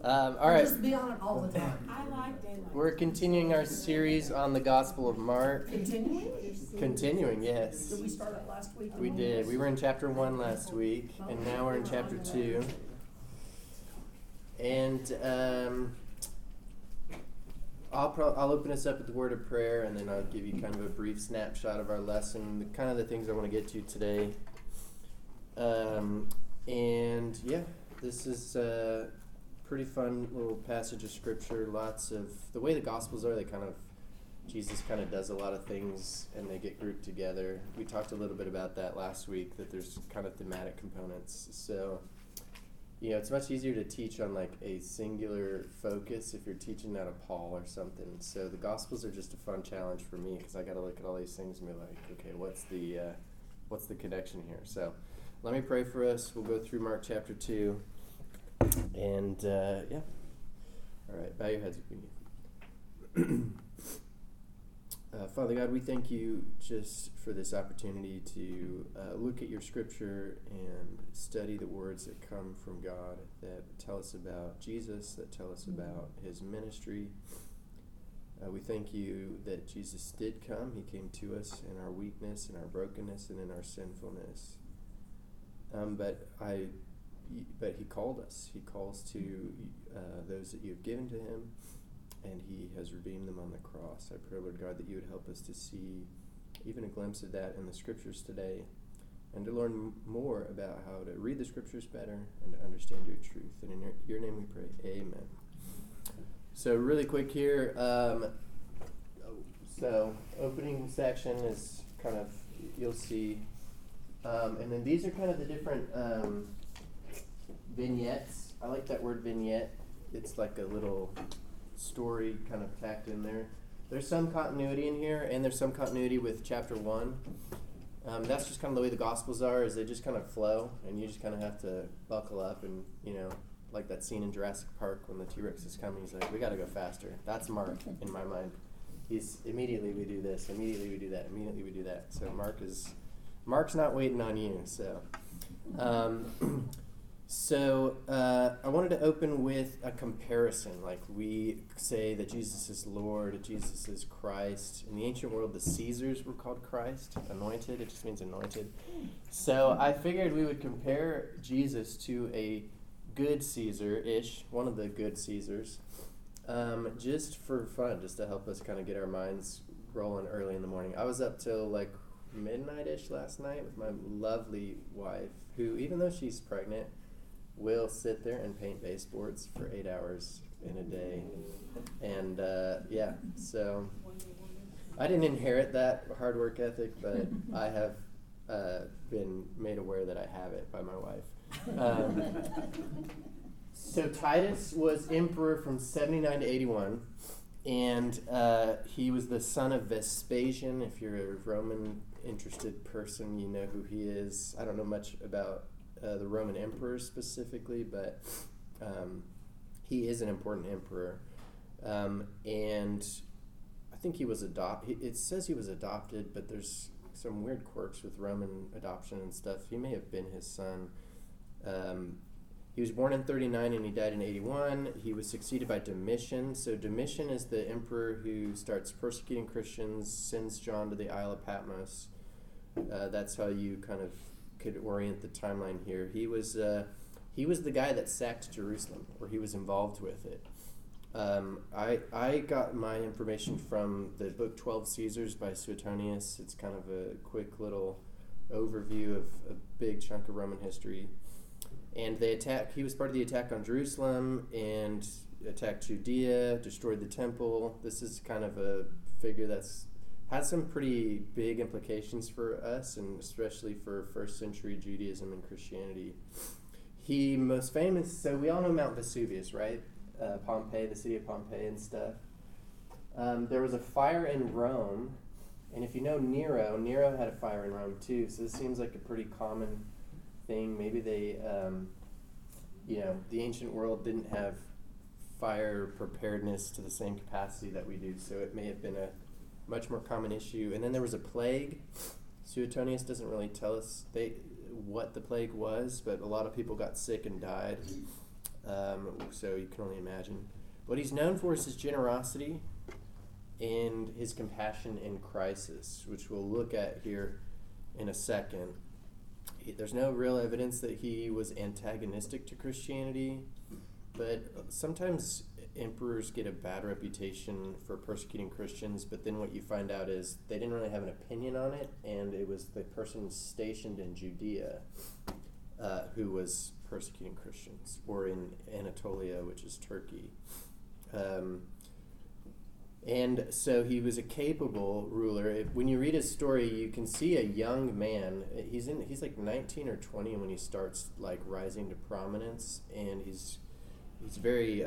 All right. Just be on it all the time. I like daylight. We're continuing our series on the Gospel of Mark. Continuing? Yes. Did we start out last week? We did. We were in chapter 1 last week, and now we're in chapter 2. And I'll open us up with the word of prayer, and then I'll give you kind of a brief snapshot of our lesson, kind of the things I want to get to today. And yeah, this is a pretty fun little passage of scripture. Lots of the way the Gospels are, Jesus kind of does a lot of things, and they get grouped together. We talked a little bit about that last week, that there's kind of thematic components. So, it's much easier to teach on like a singular focus if you're teaching out of Paul or something. So the Gospels are just a fun challenge for me, because I got to look at all these things and be like, okay, what's the connection here? So let me pray for us. We'll go through Mark chapter 2. And, yeah. All right, bow your heads if you need. Father God, we thank you just for this opportunity to look at your scripture and study the words that come from God, that tell us about Jesus, that tell us about his ministry. We thank you that Jesus did come. He came to us in our weakness, in our brokenness, and in our sinfulness. But he called us. He calls to those that you have given to him, and he has redeemed them on the cross. I pray, Lord God, that you would help us to see even a glimpse of that in the scriptures today, and to learn more about how to read the scriptures better and to understand your truth. And in your name we pray, amen. So really quick here, so opening section is kind of, you'll see, and then these are kind of the different vignettes. I like that word vignette. It's like a little story kind of tacked in there. There's some continuity in here, and there's some continuity with chapter 1. That's just kind of the way the Gospels are, is they just kind of flow, and you just kind of have to buckle up and, like that scene in Jurassic Park when the T-Rex is coming, he's like, we got to go faster. That's Mark in my mind. He's immediately we do this, immediately we do that, immediately we do that. So Mark's not waiting on you, so... So I wanted to open with a comparison. Like, we say that Jesus is Lord, Jesus is Christ. In the ancient world, the Caesars were called Christ, anointed. It just means anointed. So I figured we would compare Jesus to a good Caesar-ish, one of the good Caesars, just for fun, just to help us kind of get our minds rolling early in the morning. I was up till like midnight-ish last night with my lovely wife, who, even though she's pregnant, will sit there and paint baseboards for 8 hours in a day. And yeah, so I didn't inherit that hard work ethic, but I have been made aware that I have it by my wife. So Titus was emperor from 79 to 81, and he was the son of Vespasian. If you're a Roman interested person, you know who he is. I don't know much about the Roman emperors specifically, but he is an important emperor. And I think he was adopted. It says he was adopted, but there's some weird quirks with Roman adoption and stuff. He may have been his son. He was born in 39 and he died in 81. He was succeeded by Domitian. So Domitian is the emperor who starts persecuting Christians, sends John to the Isle of Patmos. That's how you kind of could orient the timeline here. He was the guy that sacked Jerusalem, or he was involved with it. I got my information from the book 12 Caesars by Suetonius. It's kind of a quick little overview of a big chunk of Roman history. And he was part of the attack on Jerusalem and attacked Judea, destroyed the temple. This is kind of a figure that's has some pretty big implications for us, and especially for first century Judaism and Christianity. He most famous, so we all know Mount Vesuvius, right? Pompeii, the city of Pompeii and stuff. There was a fire in Rome, and if you know Nero had a fire in Rome too, so this seems like a pretty common thing. Maybe they, the ancient world didn't have fire preparedness to the same capacity that we do, so it may have been a much more common issue. And then there was a plague. Suetonius doesn't really tell us what the plague was, but a lot of people got sick and died. so you can only imagine. What he's known for is his generosity and his compassion in crisis, which we'll look at here in a second. There's no real evidence that he was antagonistic to Christianity, but sometimes emperors get a bad reputation for persecuting Christians, but then what you find out is they didn't really have an opinion on it, and it was the person stationed in Judea who was persecuting Christians, or in Anatolia, which is Turkey. And so he was a capable ruler. When you read his story, you can see a young man. He's like 19 or 20 when he starts like rising to prominence, and he's very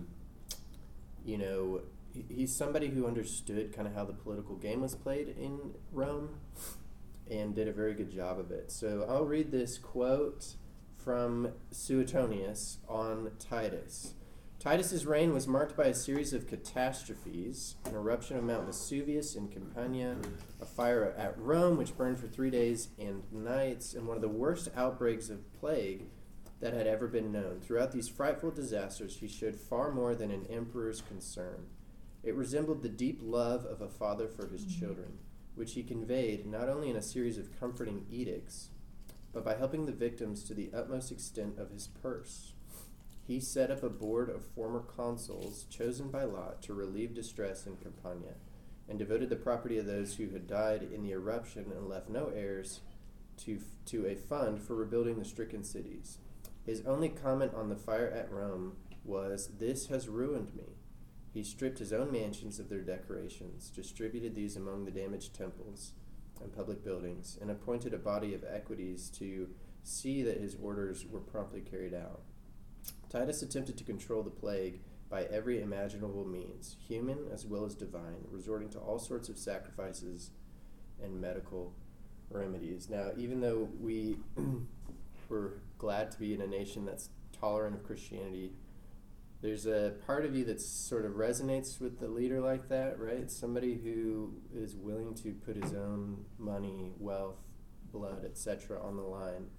he's somebody who understood kind of how the political game was played in Rome and did a very good job of it. So I'll read this quote from Suetonius on Titus. Titus's reign was marked by a series of catastrophes: an eruption of Mount Vesuvius in Campania, a fire at Rome which burned for 3 days and nights, and one of the worst outbreaks of plague that had ever been known. Throughout these frightful disasters, he showed far more than an emperor's concern. It resembled the deep love of a father for his children, which he conveyed not only in a series of comforting edicts, but by helping the victims to the utmost extent of his purse. He set up a board of former consuls chosen by lot to relieve distress in Campania, and devoted the property of those who had died in the eruption and left no heirs to a fund for rebuilding the stricken cities. His only comment on the fire at Rome was, "This has ruined me." He stripped his own mansions of their decorations, distributed these among the damaged temples and public buildings, and appointed a body of equities to see that his orders were promptly carried out. Titus attempted to control the plague by every imaginable means, human as well as divine, resorting to all sorts of sacrifices and medical remedies. Now, even though we're glad to be in a nation that's tolerant of Christianity, there's a part of you that sort of resonates with the leader like that, right? Somebody who is willing to put his own money, wealth, blood, etc. on the line.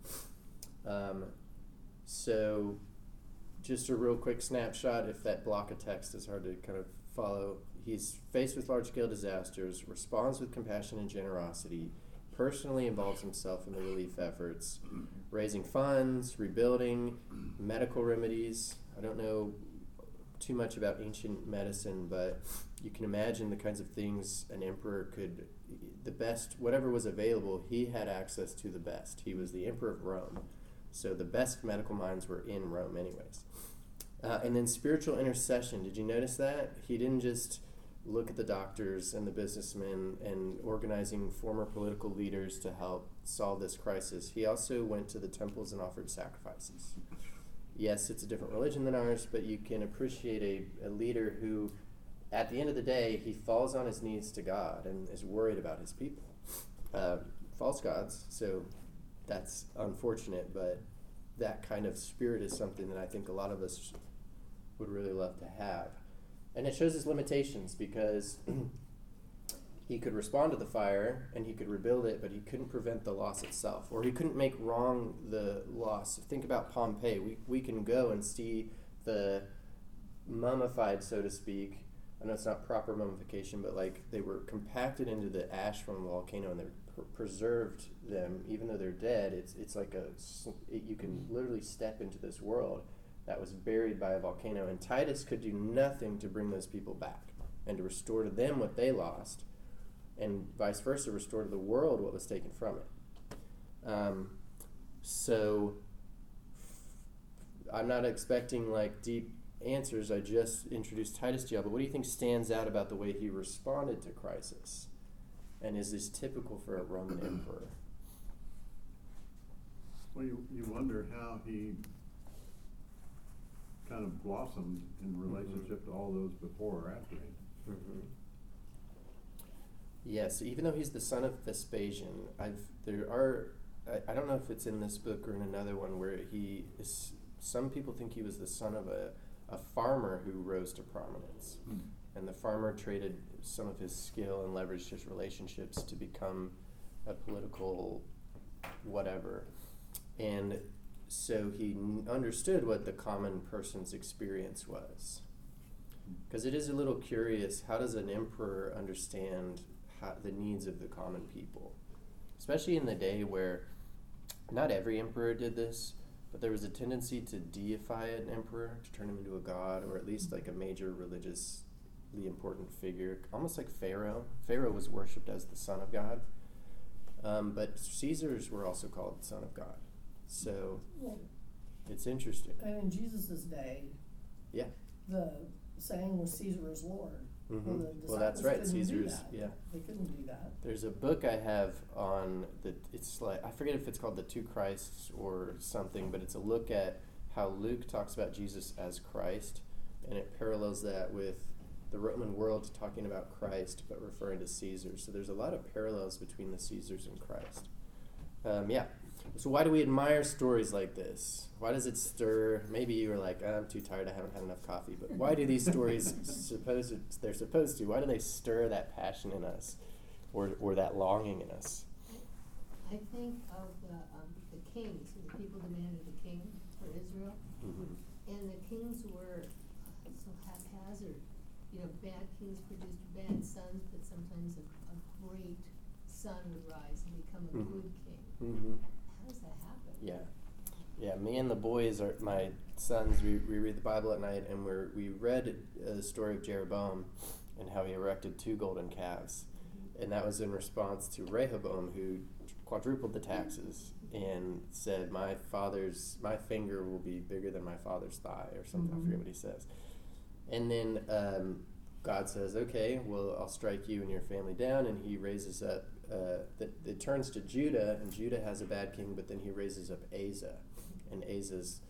So just a real quick snapshot, if that block of text is hard to kind of follow. He's faced with large-scale disasters, responds with compassion and generosity, personally involves himself in the relief efforts, raising funds, rebuilding, medical remedies. I don't know too much about ancient medicine, but you can imagine the kinds of things an emperor could, the best, whatever was available, he had access to the best. He was the emperor of Rome. So the best medical minds were in Rome anyways. And then spiritual intercession. Did you notice that? He didn't just look at the doctors and the businessmen and organizing former political leaders to help solve this crisis. He also went to the temples and offered sacrifices. Yes, it's a different religion than ours, but you can appreciate a leader who, at the end of the day, he falls on his knees to God and is worried about his people. False gods, so that's unfortunate, but that kind of spirit is something that I think a lot of us would really love to have. And it shows his limitations, because he could respond to the fire and he could rebuild it, but he couldn't prevent the loss itself, or he couldn't make wrong the loss. Think about Pompeii. We can go and see the mummified, so to speak. I know it's not proper mummification, but like they were compacted into the ash from the volcano, and they preserved them even though they're dead. It's like you can literally step into this world that was buried by a volcano, and Titus could do nothing to bring those people back and to restore to them what they lost, and vice versa, restore to the world what was taken from it. So I'm not expecting like deep answers. I just introduced Titus to you, but what do you think stands out about the way he responded to crisis? And is this typical for a Roman emperor? Well, you wonder how he kind of blossomed in relationship to all those before or after him. Mm-hmm. Yes, even though he's the son of Vespasian, I don't know if it's in this book or in another one where he is. Some people think he was the son of a farmer who rose to prominence. Mm. And the farmer traded some of his skill and leveraged his relationships to become a political whatever. And so he understood what the common person's experience was. Because it is a little curious, how does an emperor understand the needs of the common people? Especially in the day where not every emperor did this, but there was a tendency to deify an emperor, to turn him into a god, or at least like a major religiously important figure, almost like Pharaoh. Pharaoh was worshipped as the son of God, but Caesars were also called the son of God. So it's interesting. And in Jesus' day, Yeah. the saying was Caesar is Lord. Mm-hmm. The Well, that's disciples right. couldn't do Caesar's, that. yeah. They couldn't do that. There's a book I have on it's like, I forget if it's called The Two Christs or something, but it's a look at how Luke talks about Jesus as Christ, and it parallels that with the Roman world talking about Christ but referring to Caesar. So there's a lot of parallels between the Caesars and Christ. Yeah. So why do we admire stories like this? Why does it stir? Maybe you were like, I'm too tired, I haven't had enough coffee. But why do these stories they're supposed to? Why do they stir that passion in us, or that longing in us? I think of the kings, the people demanded a king for Israel, Mm-hmm. and the kings were so haphazard. You know, bad kings produced bad sons, but sometimes a great son would rise and become a Mhm. good king. Mm-hmm. How does that happen? Yeah. Me and the boys are my sons. We read the Bible at night, and we read the story of Jeroboam and how he erected 2 golden calves, and that was in response to Rehoboam, who quadrupled the taxes and said, "My finger will be bigger than my father's thigh," or something. I forget what he says. And then God says, "Okay, well, I'll strike you and your family down," and he raises up. It turns to Judah, and Judah has a bad king, but then he raises up Asa, and Asa's,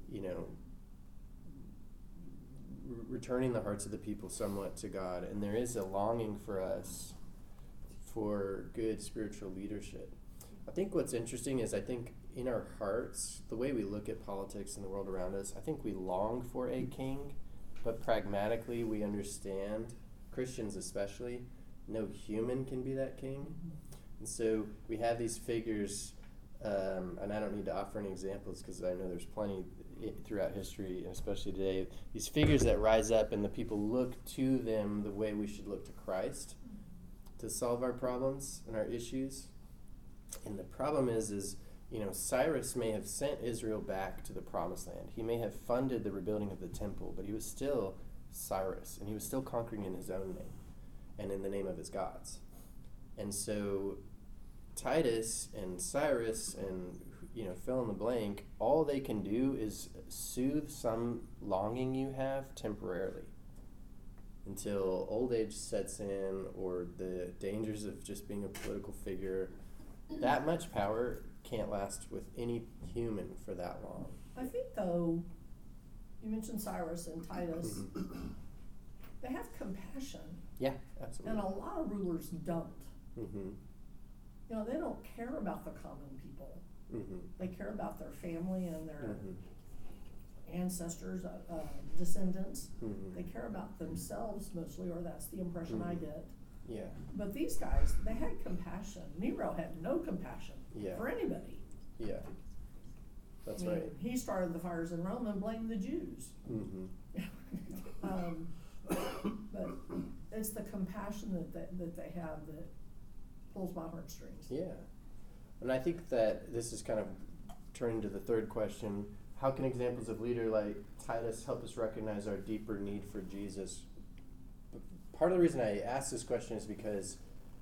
returning the hearts of the people somewhat to God. And there is a longing for us for good spiritual leadership. I think what's interesting is, I think in our hearts, the way we look at politics and the world around us, I think we long for a king, but pragmatically we understand, Christians especially, no human can be that king. And so we have these figures, and I don't need to offer any examples because I know there's plenty throughout history, and especially today, these figures that rise up and the people look to them the way we should look to Christ to solve our problems and our issues. And the problem is Cyrus may have sent Israel back to the promised land. He may have funded the rebuilding of the temple, but he was still Cyrus, and he was still conquering in his own name and in the name of his gods. And so Titus and Cyrus and fill in the blank, all they can do is soothe some longing you have temporarily until old age sets in, or the dangers of just being a political figure. That much power can't last with any human for that long. I think, though, you mentioned Cyrus and Titus. They have compassion. Yeah, absolutely. And a lot of rulers don't. Mm-hmm. They don't care about the common people. Mm-hmm. They care about their family and their Mm-hmm. ancestors, descendants. Mm-hmm. They care about themselves mostly, or that's the impression I Mhm. get. Yeah. But these guys, they had compassion. Nero had no compassion Yeah. for anybody. Yeah. That's I mean, right. He started the fires in Rome and blamed the Jews. Mm-hmm. But it's the compassion that they have that pulls my heartstrings. Yeah. And I think that this is kind of turning to the third question. How can examples of leader like Titus help us recognize our deeper need for Jesus? Part of the reason I ask this question is because,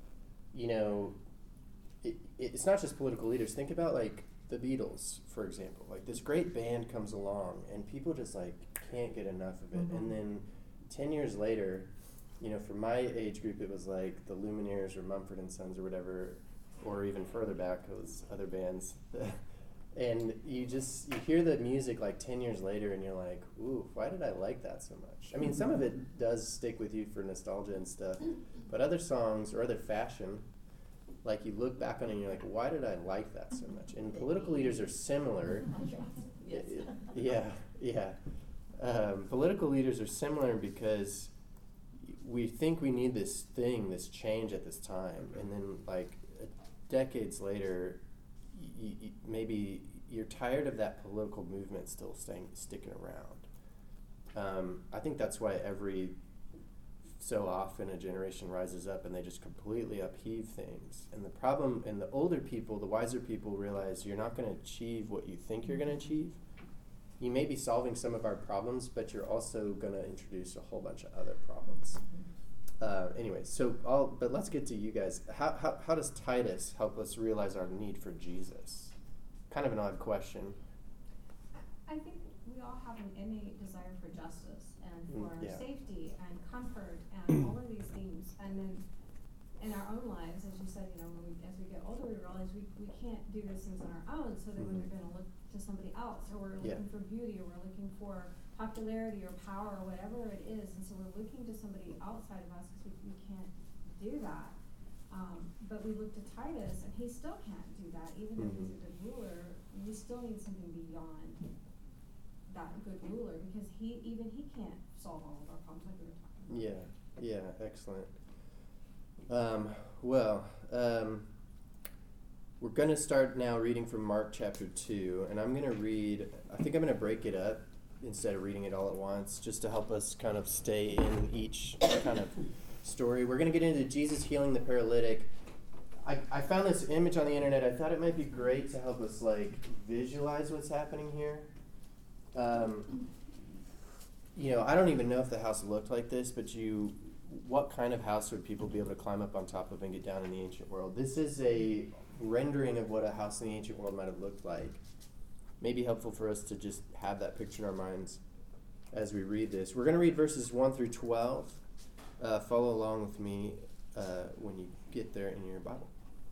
it's not just political leaders. Think about like the Beatles, for example. Like this great band comes along and people just like can't get enough of it. Mhm. And then 10 years later, for my age group, it was like the Lumineers or Mumford and Sons or whatever, or even further back, those other bands. And you hear the music like 10 years later and you're like, ooh, why did I like that so much? I mean, some of it does stick with you for nostalgia and stuff, but other songs or other fashion, like you look back on it and you're like, why did I like that so much? And political leaders are similar. Yes. Yeah. Political leaders are similar because we think we need this change at this time, and then like decades later, maybe you're tired of that political movement still sticking around. I think that's why every so often a generation rises up and they just completely upheave things. And the problem, and the older people, the wiser people realize you're not going to achieve what you think you're going to achieve. You may be solving some of our problems, but you're also going to introduce a whole bunch of other problems. Anyway, but let's get to you guys. How does Titus help us realize our need for Jesus? Kind of an odd question. I think we all have an innate desire for justice and for safety and comfort and all of these things. And then in our own lives, as you said, as we get older, we realize we can't do those things on our own. So then we're going to look to somebody else, or we're looking for beauty, or we're looking for popularity or power or whatever it is. And so we're looking to somebody outside of us because we can't do that. But we look to Titus, and he still can't do that. Even if he's a good ruler, we still need something beyond that good ruler, because he can't solve all of our problems like we were talking about. Yeah, excellent. We're going to start now reading from Mark chapter 2, and I'm going to break it up instead of reading it all at once, just to help us kind of stay in each kind of story. We're going to get into Jesus healing the paralytic. I found this image on the internet. I thought it might be great to help us visualize what's happening here. I don't even know if the house looked like this, but what kind of house would people be able to climb up on top of and get down in the ancient world? This is a rendering of what a house in the ancient world might have looked like. Maybe helpful for us to just have that picture in our minds as we read this. We're going to read verses 1 through 12. Follow along with me when you get there in your Bible.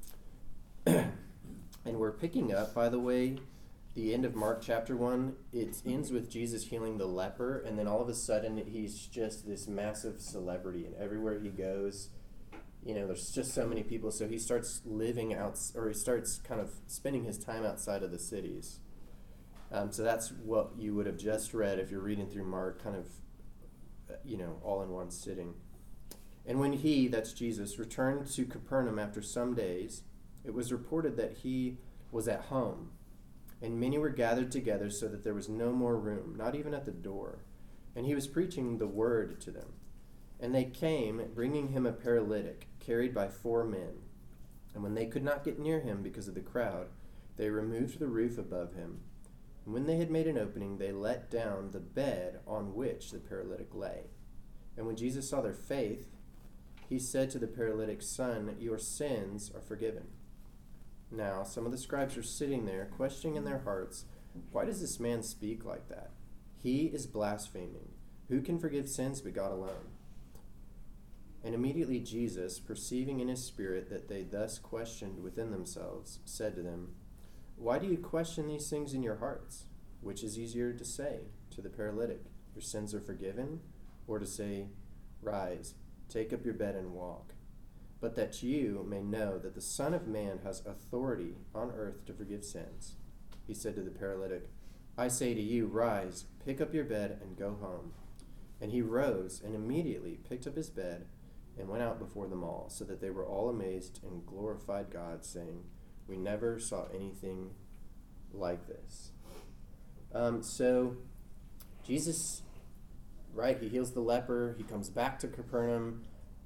And we're picking up, by the way, the end of Mark chapter 1. It ends with Jesus healing the leper, and then all of a sudden he's just this massive celebrity, and everywhere he goes, there's just so many people. So he starts he starts kind of spending his time outside of the cities. So that's what you would have just read if you're reading through Mark, kind of, all in one sitting. And when he, that's Jesus, returned to Capernaum after some days, it was reported that he was at home. And many were gathered together so that there was no more room, not even at the door. And he was preaching the word to them. And they came, bringing him a paralytic, carried by 4 men. And when they could not get near him because of the crowd, they removed the roof above him. And when they had made an opening, they let down the bed on which the paralytic lay. And when Jesus saw their faith, he said to the paralytic, "Son, your sins are forgiven." Now, some of the scribes were sitting there, questioning in their hearts, "Why does this man speak like that? He is blaspheming. Who can forgive sins but God alone?" And immediately Jesus, perceiving in his spirit that they thus questioned within themselves, said to them, "Why do you question these things in your hearts? Which is easier to say to the paralytic, 'Your sins are forgiven,' or to say, 'Rise, take up your bed and walk'? But that you may know that the Son of Man has authority on earth to forgive sins." He said to the paralytic, "I say to you, rise, pick up your bed, and go home." And he rose and immediately picked up his bed and went out before them all, so that they were all amazed and glorified God, saying, "We never saw anything like this." So Jesus, right, he heals the leper. He comes back to Capernaum.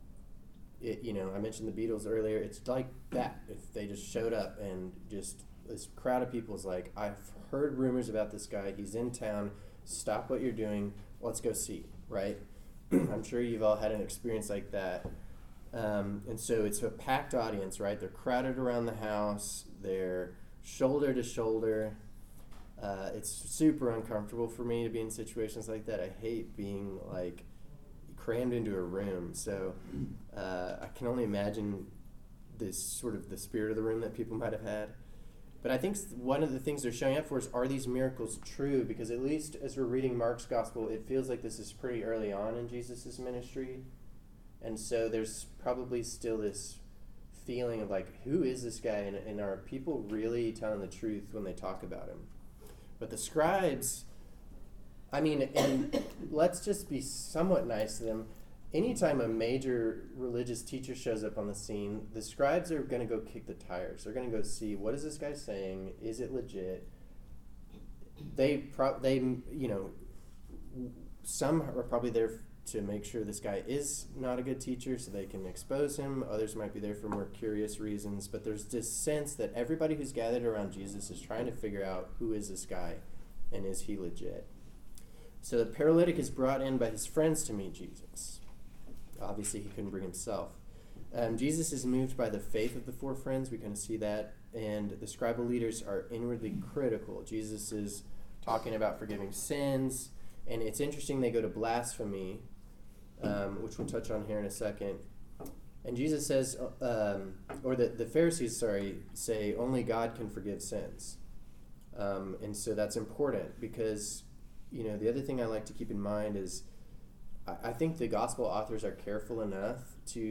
I mentioned the Beatles earlier. It's like that. If they just showed up and just this crowd of people is like, "I've heard rumors about this guy. He's in town. Stop what you're doing. Let's go see," right? I'm sure you've all had an experience like that. And so it's a packed audience, right? They're crowded around the house. They're shoulder to shoulder. It's super uncomfortable for me to be in situations like that. I hate being crammed into a room. So I can only imagine this sort of the spirit of the room that people might have had. But I think one of the things they're showing up for is, are these miracles true? Because at least as we're reading Mark's gospel, it feels like this is pretty early on in Jesus' ministry. And so there's probably still this feeling of who is this guy? And are people really telling the truth when they talk about him? But the scribes, and let's just be somewhat nice to them. Anytime a major religious teacher shows up on the scene, the scribes are going to go kick the tires. They're going to go see, what is this guy saying? Is it legit? some are probably there to make sure this guy is not a good teacher so they can expose him. Others might be there for more curious reasons. But there's this sense that everybody who's gathered around Jesus is trying to figure out, who is this guy and is he legit? So the paralytic is brought in by his friends to meet Jesus. Obviously, he couldn't bring himself. Jesus is moved by the faith of the four friends. We kind of see that. And the scribal leaders are inwardly critical. Jesus is talking about forgiving sins. And it's interesting, they go to blasphemy, which we'll touch on here in a second. And Jesus says, or the Pharisees, say only God can forgive sins. And so that's important because, the other thing I like to keep in mind is I think the gospel authors are careful enough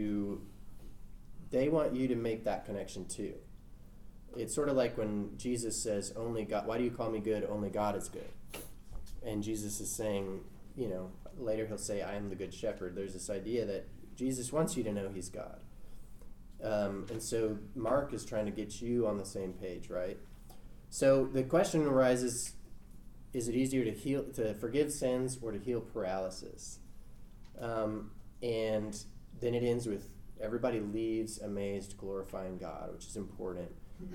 they want you to make that connection too. It's sort of like when Jesus says, only God, why do you call me good? Only God is good. And Jesus is saying, later he'll say, I am the good shepherd. There's this idea that Jesus wants you to know he's God. And so Mark is trying to get you on the same page, right? So the question arises, is it easier to forgive sins or to heal paralysis? And then it ends with, everybody leaves amazed, glorifying God, which is important.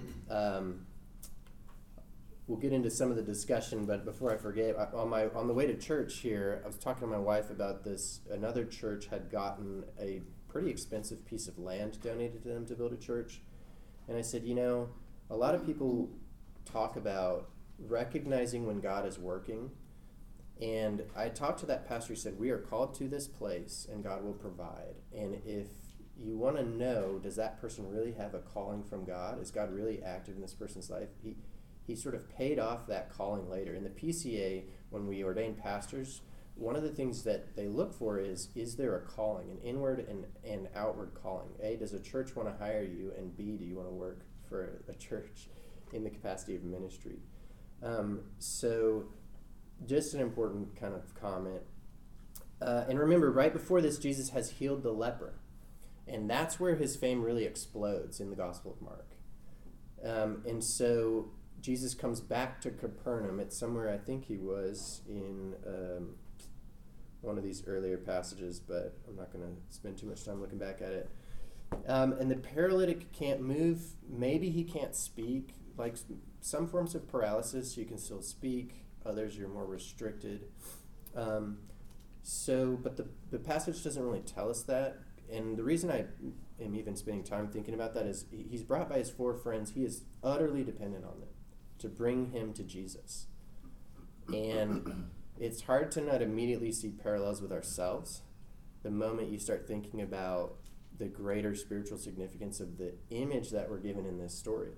We'll get into some of the discussion, but before I forget, on the way to church here, I was talking to my wife about this. Another church had gotten a pretty expensive piece of land donated to them to build a church. And I said, a lot of people talk about recognizing when God is working. And I talked to that pastor who said, we are called to this place and God will provide. And if you want to know, does that person really have a calling from God? Is God really active in this person's life? He sort of paid off that calling later. In the PCA, when we ordain pastors, one of the things that they look for is there a calling, an inward and outward calling? A, does a church want to hire you? And B, do you want to work for a church in the capacity of ministry? So just an important kind of comment. And remember, right before this, Jesus has healed the leper. And that's where his fame really explodes in the Gospel of Mark. And so Jesus comes back to Capernaum. It's somewhere, I think he was in one of these earlier passages, but I'm not going to spend too much time looking back at it. And the paralytic can't move. Maybe he can't speak. Like some forms of paralysis, you can still speak. Others, you're more restricted. But the passage doesn't really tell us that. And the reason I am even spending time thinking about that is he's brought by his four friends. He is utterly dependent on them to bring him to Jesus. And it's hard to not immediately see parallels with ourselves the moment you start thinking about the greater spiritual significance of the image that we're given in this story.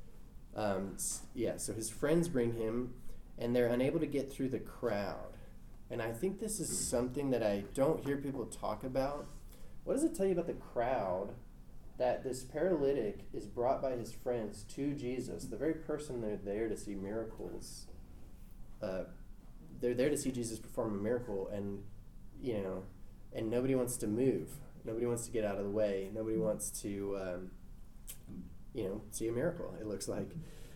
So his friends bring him, and they're unable to get through the crowd. And I think this is something that I don't hear people talk about. What does it tell you about the crowd that this paralytic is brought by his friends to Jesus, the very person they're there to see miracles? They're there to see Jesus perform a miracle, and nobody wants to move. Nobody wants to get out of the way. Nobody wants to, see a miracle, it looks like.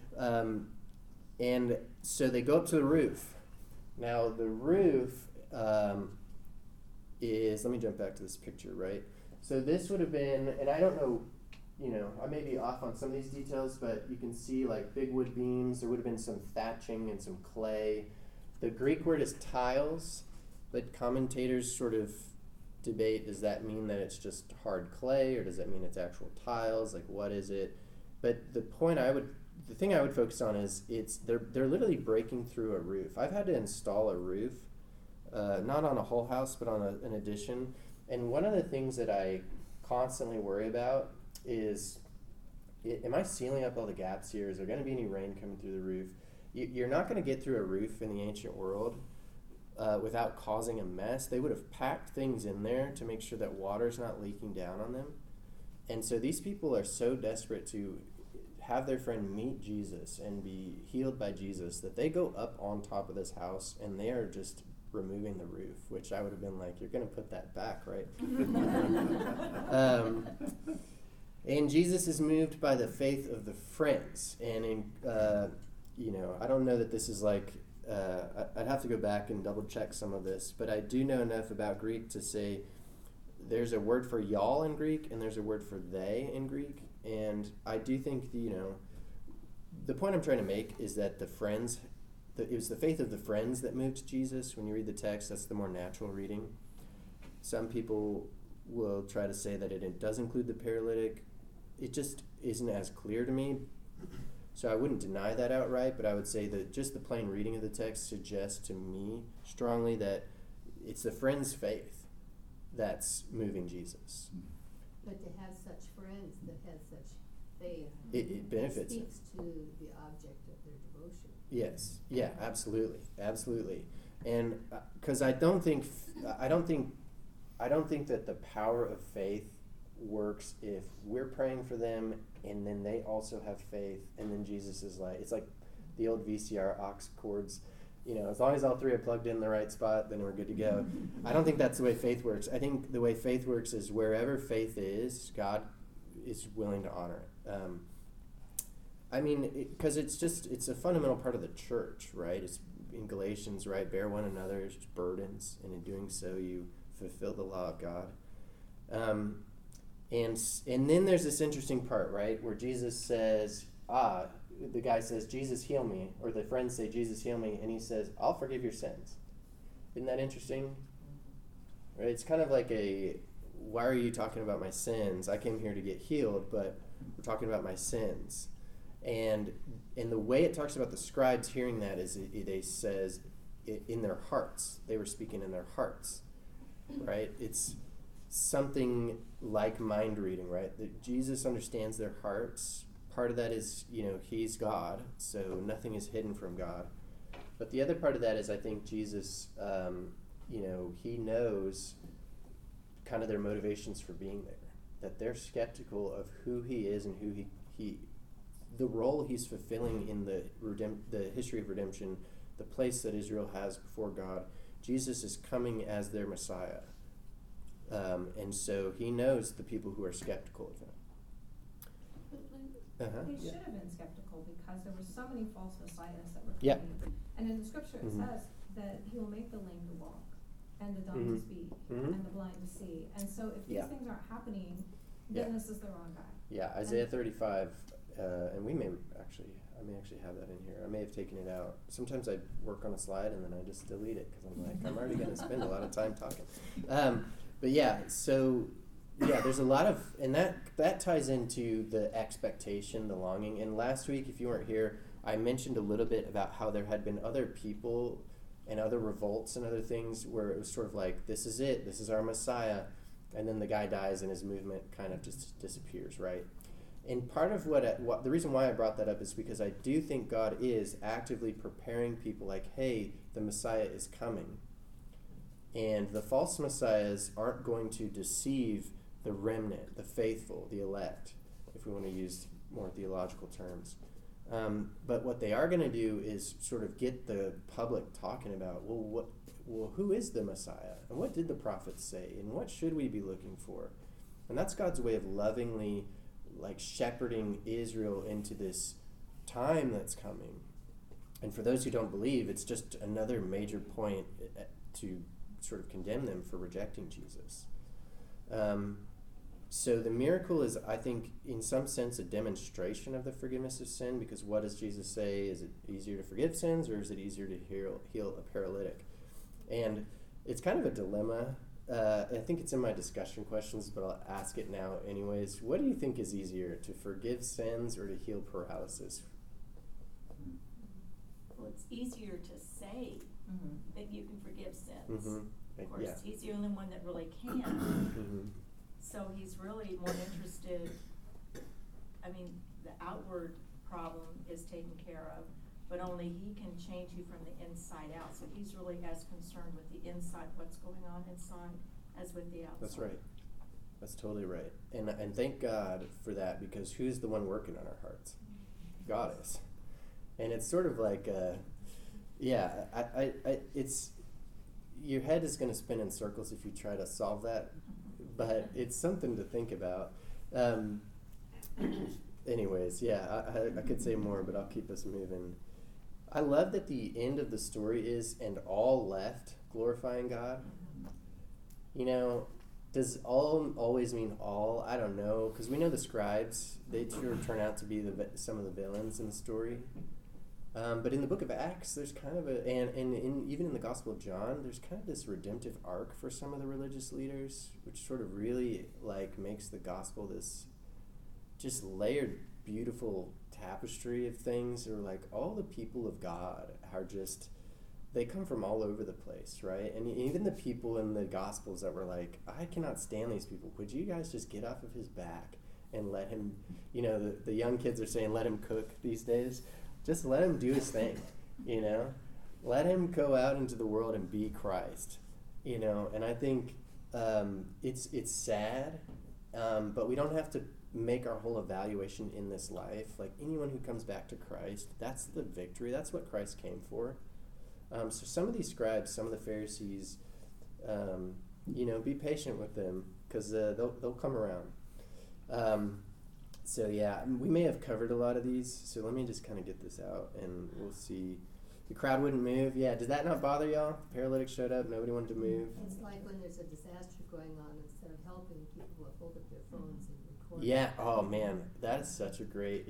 And so they go up to the roof. Now, the roof is, let me jump back to this picture, right? So this would have been, and I don't know, I may be off on some of these details, but you can see like big wood beams. There would have been some thatching and some clay. The Greek word is tiles, but commentators sort of debate, does that mean that it's just hard clay, or does that mean it's actual tiles? Like, what is it? But the thing I would focus on is they're literally breaking through a roof. I've had to install a roof, not on a whole house, but on an addition. And one of the things that I constantly worry about is, am I sealing up all the gaps here? Is there going to be any rain coming through the roof? You're not going to get through a roof in the ancient world without causing a mess. They would have packed things in there to make sure that water's not leaking down on them. And so these people are so desperate to have their friend meet Jesus and be healed by Jesus that they go up on top of this house and they are just removing the roof, which I would have been like, you're going to put that back, right? And Jesus is moved by the faith of the friends. And, I don't know that this is like I'd have to go back and double check some of this, but I do know enough about Greek to say there's a word for y'all in Greek and there's a word for they in Greek. And I do think, the point I'm trying to make is that it was the faith of the friends that moved Jesus. When you read the text, that's the more natural reading. Some people will try to say that it does include the paralytic. It just isn't as clear to me. So I wouldn't deny that outright, but I would say that just the plain reading of the text suggests to me strongly that it's the friends' faith that's moving Jesus. But to have such friends that have such faith, It benefits speaks to the object of their devotion. Yes. Yeah. Absolutely. Absolutely. And because I don't think that the power of faith works if we're praying for them and then they also have faith, and then Jesus is like, it's like the old VCR aux cords. As long as all three are plugged in the right spot, then we're good to go. I don't think that's the way faith works. I think the way faith works is wherever faith is, God is willing to honor it. Because it's a fundamental part of the church, right? It's in Galatians, right? Bear one another's burdens, and in doing so, you fulfill the law of God. And then there's this interesting part, right, where Jesus says, the guy says, Jesus, heal me, or the friends say, Jesus, heal me, and he says, I'll forgive your sins. Isn't that interesting? Right? It's kind of like why are you talking about my sins? I came here to get healed, but we're talking about my sins. And the way it talks about the scribes hearing that is it says in their hearts. They were speaking in their hearts, right? It's something like mind reading, right? That Jesus understands their hearts. Part of that is, he's God, so nothing is hidden from God. But the other part of that is I think Jesus, he knows kind of their motivations for being there. That they're skeptical of who he is and who the role he's fulfilling in the history of redemption, the place that Israel has before God. Jesus is coming as their Messiah. And so he knows the people who are skeptical of him. They should have been skeptical because there were so many false messiahs that were coming. Yeah. And in the scripture it says that he will make the lame to walk and the dumb to speak and the blind to see. And so if these things aren't happening, then this is the wrong guy. Yeah, Isaiah 35, and I may actually have that in here. I may have taken it out. Sometimes I work on a slide and then I just delete it because I'm like, I'm already going to spend a lot of time talking. But there's a lot of, and that ties into the expectation, the longing. And last week, if you weren't here, I mentioned a little bit about how there had been other people and other revolts and other things where it was sort of like, this is it, this is our Messiah, and then the guy dies and his movement kind of just disappears, right? And part of what the reason why I brought that up is because I do think God is actively preparing people like, hey, the Messiah is coming. And the false messiahs aren't going to deceive the remnant, the faithful, the elect, if we want to use more theological terms. But what they are going to do is sort of get the public talking about, who is the Messiah? And what did the prophets say? And what should we be looking for? And that's God's way of lovingly shepherding Israel into this time that's coming. And for those who don't believe, it's just another major point to sort of condemn them for rejecting Jesus. So the miracle is, I think, in some sense, a demonstration of the forgiveness of sin, because what does Jesus say? Is it easier to forgive sins, or is it easier to heal a paralytic? And it's kind of a dilemma. I think it's in my discussion questions, but I'll ask it now anyways. What do you think is easier, to forgive sins or to heal paralysis? Well, it's easier to say that you can forgive sins. Mm-hmm. Of course, he's the only one that really can. So he's really more interested, the outward problem is taken care of, but only he can change you from the inside out. So he's really as concerned with the inside, what's going on inside, as with the outside. That's right. That's totally right. And thank God for that, because who's the one working on our hearts? God is. And it's sort of like, it's, your head is going to spin in circles if you try to solve that, but it's something to think about. Anyways, I could say more, but I'll keep us moving. I love that the end of the story is, and all left glorifying God. You know, does all always mean all? I don't know, because we know the scribes, they sure turn out to be some of the villains in the story. But in the book of Acts, there's kind of even in the Gospel of John, there's kind of this redemptive arc for some of the religious leaders, which sort of really like makes the gospel this just layered, beautiful tapestry of things. Or like all the people of God are just, they come from all over the place, right? And even the people in the Gospels that were like, I cannot stand these people. Would you guys just get off of his back and let him, you know, the young kids are saying, let him cook these days. Just let him do his thing, you know? Let him go out into the world and be Christ, you know? And I think it's sad, but we don't have to make our whole evaluation in this life. Like anyone who comes back to Christ, that's the victory. That's what Christ came for. So some of these scribes, some of the Pharisees, you know, be patient with them because they'll come around. So yeah, we may have covered a lot of these, so let me just kind of get this out and we'll see. The crowd wouldn't move. Yeah, did that not bother y'all? The paralytic showed up, nobody wanted to move. It's like when there's a disaster going on, instead of helping, people will hold up their phones and record. Yeah, oh man, that is such a great,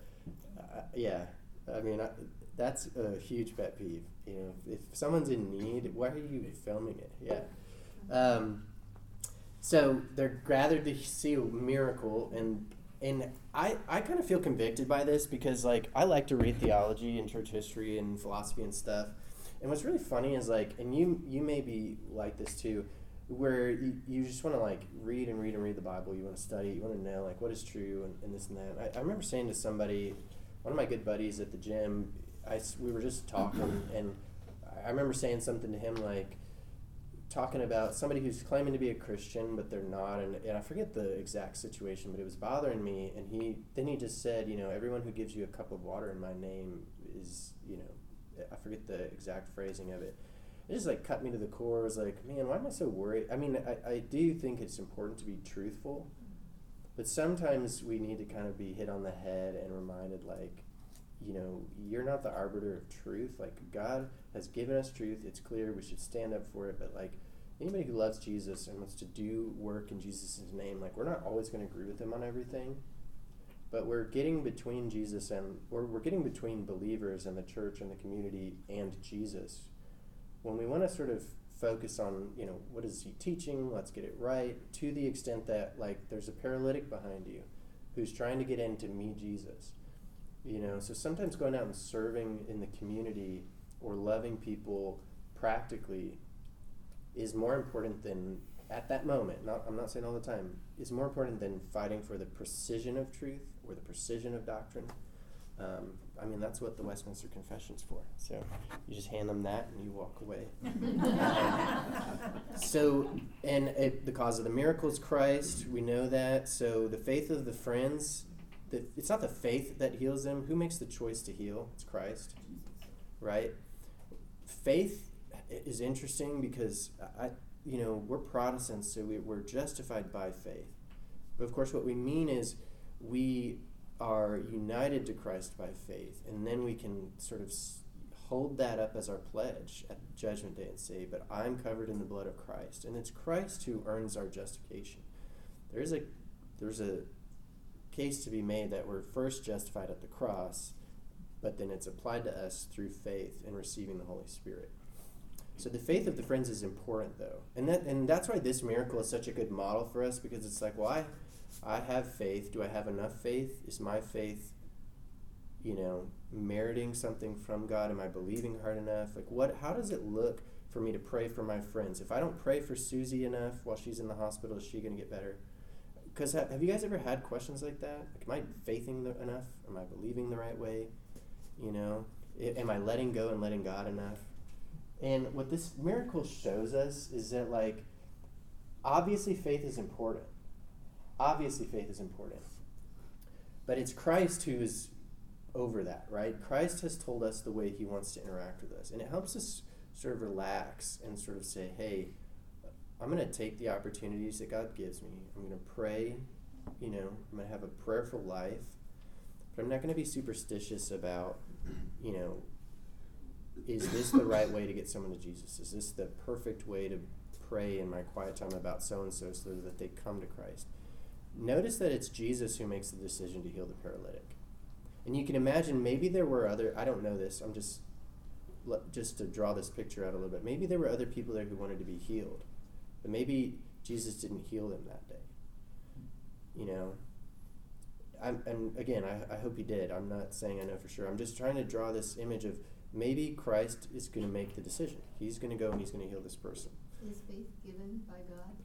I mean, that's a huge pet peeve. You know, if someone's in need, why are you filming it? Yeah. So they're gathered to see a miracle, and I kind of feel convicted by this because, like, I like to read theology and church history and philosophy and stuff. And what's really funny is, like, and you may be like this too, where you just want to, like, read the Bible. You want to study. You want to know, like, what is true and this and that. I remember saying to somebody, one of my good buddies at the gym, we were just talking, and I remember saying something to him, like, talking about somebody who's claiming to be a Christian, but they're not, and I forget the exact situation, but it was bothering me, and he just said, you know, everyone who gives you a cup of water in my name is, you know, I forget the exact phrasing of it. It just, like, cut me to the core. I was like, man, why am I so worried? I mean, I do think it's important to be truthful, but sometimes we need to kind of be hit on the head and reminded, like, you know, you're not the arbiter of truth. Like, God has given us truth. It's clear. We should stand up for it. But, like, anybody who loves Jesus and wants to do work in Jesus' name, like, we're not always going to agree with him on everything. But we're getting between Jesus we're getting between believers and the church and the community and Jesus. When we want to sort of focus on, you know, what is he teaching? Let's get it right. To the extent that, like, there's a paralytic behind you who's trying to get in to meet Jesus. You know, so sometimes going out and serving in the community or loving people practically is more important than, at that moment, I'm not saying all the time, is more important than fighting for the precision of truth or the precision of doctrine. I mean, that's what the Westminster Confession's for. So you just hand them that and you walk away. The cause of the miracle is Christ. We know that. So the faith of the friends, it's not the faith that heals them. Who makes the choice to heal? It's Christ, right? Faith is interesting because we're Protestants, so we're justified by faith. But of course, what we mean is we are united to Christ by faith, and then we can sort of hold that up as our pledge at Judgment Day and say, "But I'm covered in the blood of Christ," and it's Christ who earns our justification. There's a case to be made that we're first justified at the cross, but then it's applied to us through faith in receiving the Holy Spirit. So the faith of the friends is important, though, and that's why this miracle is such a good model for us, because it's like, well, I have faith. Do I have enough faith? Is my faith, meriting something from God? Am I believing hard enough? Like, how does it look for me to pray for my friends? If I don't pray for Susie enough while she's in the hospital, is she going to get better? Because have you guys ever had questions like that? Like, am I faithing enough? Am I believing the right way? Am I letting go and letting God enough? And what this miracle shows us is that, like, obviously faith is important. But it's Christ who is over that, right? Christ has told us the way he wants to interact with us. And it helps us sort of relax and sort of say, hey, I'm going to take the opportunities that God gives me. I'm going to pray, I'm going to have a prayerful life. But I'm not going to be superstitious about, is this the right way to get someone to Jesus? Is this the perfect way to pray in my quiet time about so-and-so so that they come to Christ? Notice that it's Jesus who makes the decision to heal the paralytic. And you can imagine maybe there were other, I don't know this, I'm just to draw this picture out a little bit, maybe there were other people there who wanted to be healed, but maybe Jesus didn't heal them that day. You know, and again, I hope he did. I'm not saying I know for sure. I'm just trying to draw this image of maybe Christ is going to make the decision. He's going to go and he's going to heal this person. Is faith given by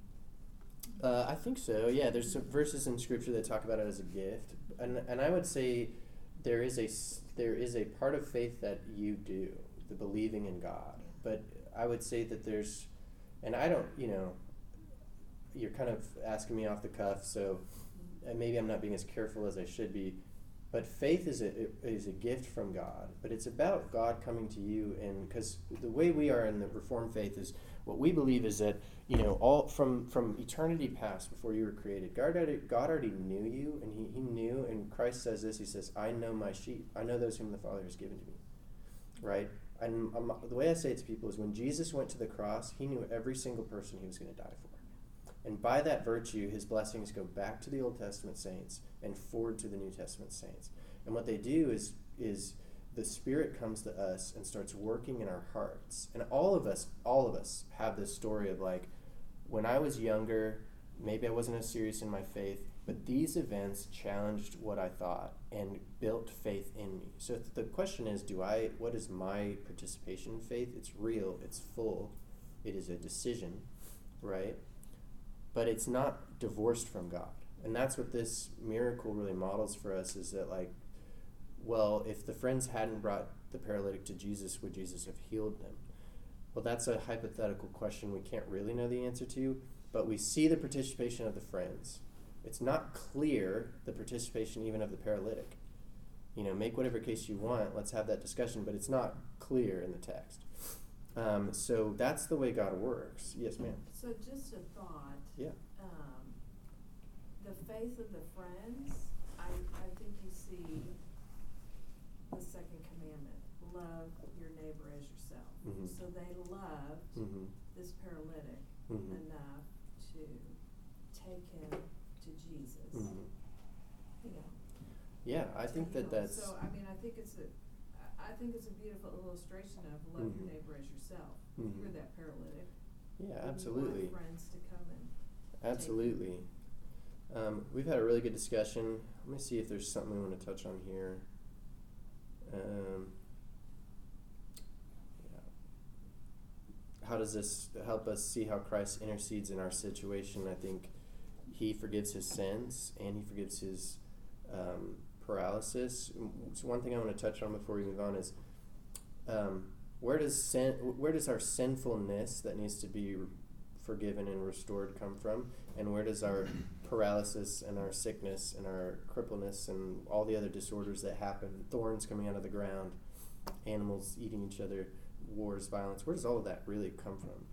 God? I think so. Yeah, there's some verses in Scripture that talk about it as a gift, and I would say there is a part of faith that you do, the believing in God. But I would say that there's, and I don't, you know, you're kind of asking me off the cuff, so maybe I'm not being as careful as I should be. But faith is a gift from God, but it's about God coming to you, and because the way we are in the Reformed faith is what we believe is that, you know, all from eternity past, before you were created, God already knew you, and he knew, and Christ says this, he says, I know my sheep, I know those whom the Father has given to me, right? And the way I say it to people is when Jesus went to the cross, he knew every single person he was going to die for. And by that virtue, his blessings go back to the Old Testament saints and forward to the New Testament saints. And what they do is the Spirit comes to us and starts working in our hearts. And all of us have this story of like, when I was younger, maybe I wasn't as serious in my faith, but these events challenged what I thought and built faith in me. So the question is, what is my participation in faith? It's real, it's full, it is a decision, right? But it's not divorced from God. And that's what this miracle really models for us, is that like, well, if the friends hadn't brought the paralytic to Jesus, would Jesus have healed them? Well, that's a hypothetical question we can't really know the answer to, but we see the participation of the friends. It's not clear the participation even of the paralytic. You know, make whatever case you want, let's have that discussion, but it's not clear in the text. So that's the way God works. Yes, ma'am. So just a thought. Yeah. The faith of the friends, I think you see the second commandment, love your neighbor as yourself. Mm-hmm. So they loved this paralytic enough to take him to Jesus. Mm-hmm. You know. Yeah, I think that's. So I mean, I think it's a beautiful illustration of love your neighbor as yourself. If you're that paralytic. Yeah, absolutely. You want friends to come and. Absolutely. We've had a really good discussion. Let me see if there's something we want to touch on here. How does this help us see how Christ intercedes in our situation? I think he forgives his sins and he forgives his paralysis. So one thing I want to touch on before we move on is where does our sinfulness that needs to be forgiven and restored come from, and where does our paralysis and our sickness and our crippleness and all the other disorders that happen, thorns coming out of the ground, animals eating each other, wars, violence, where does all of that really come from?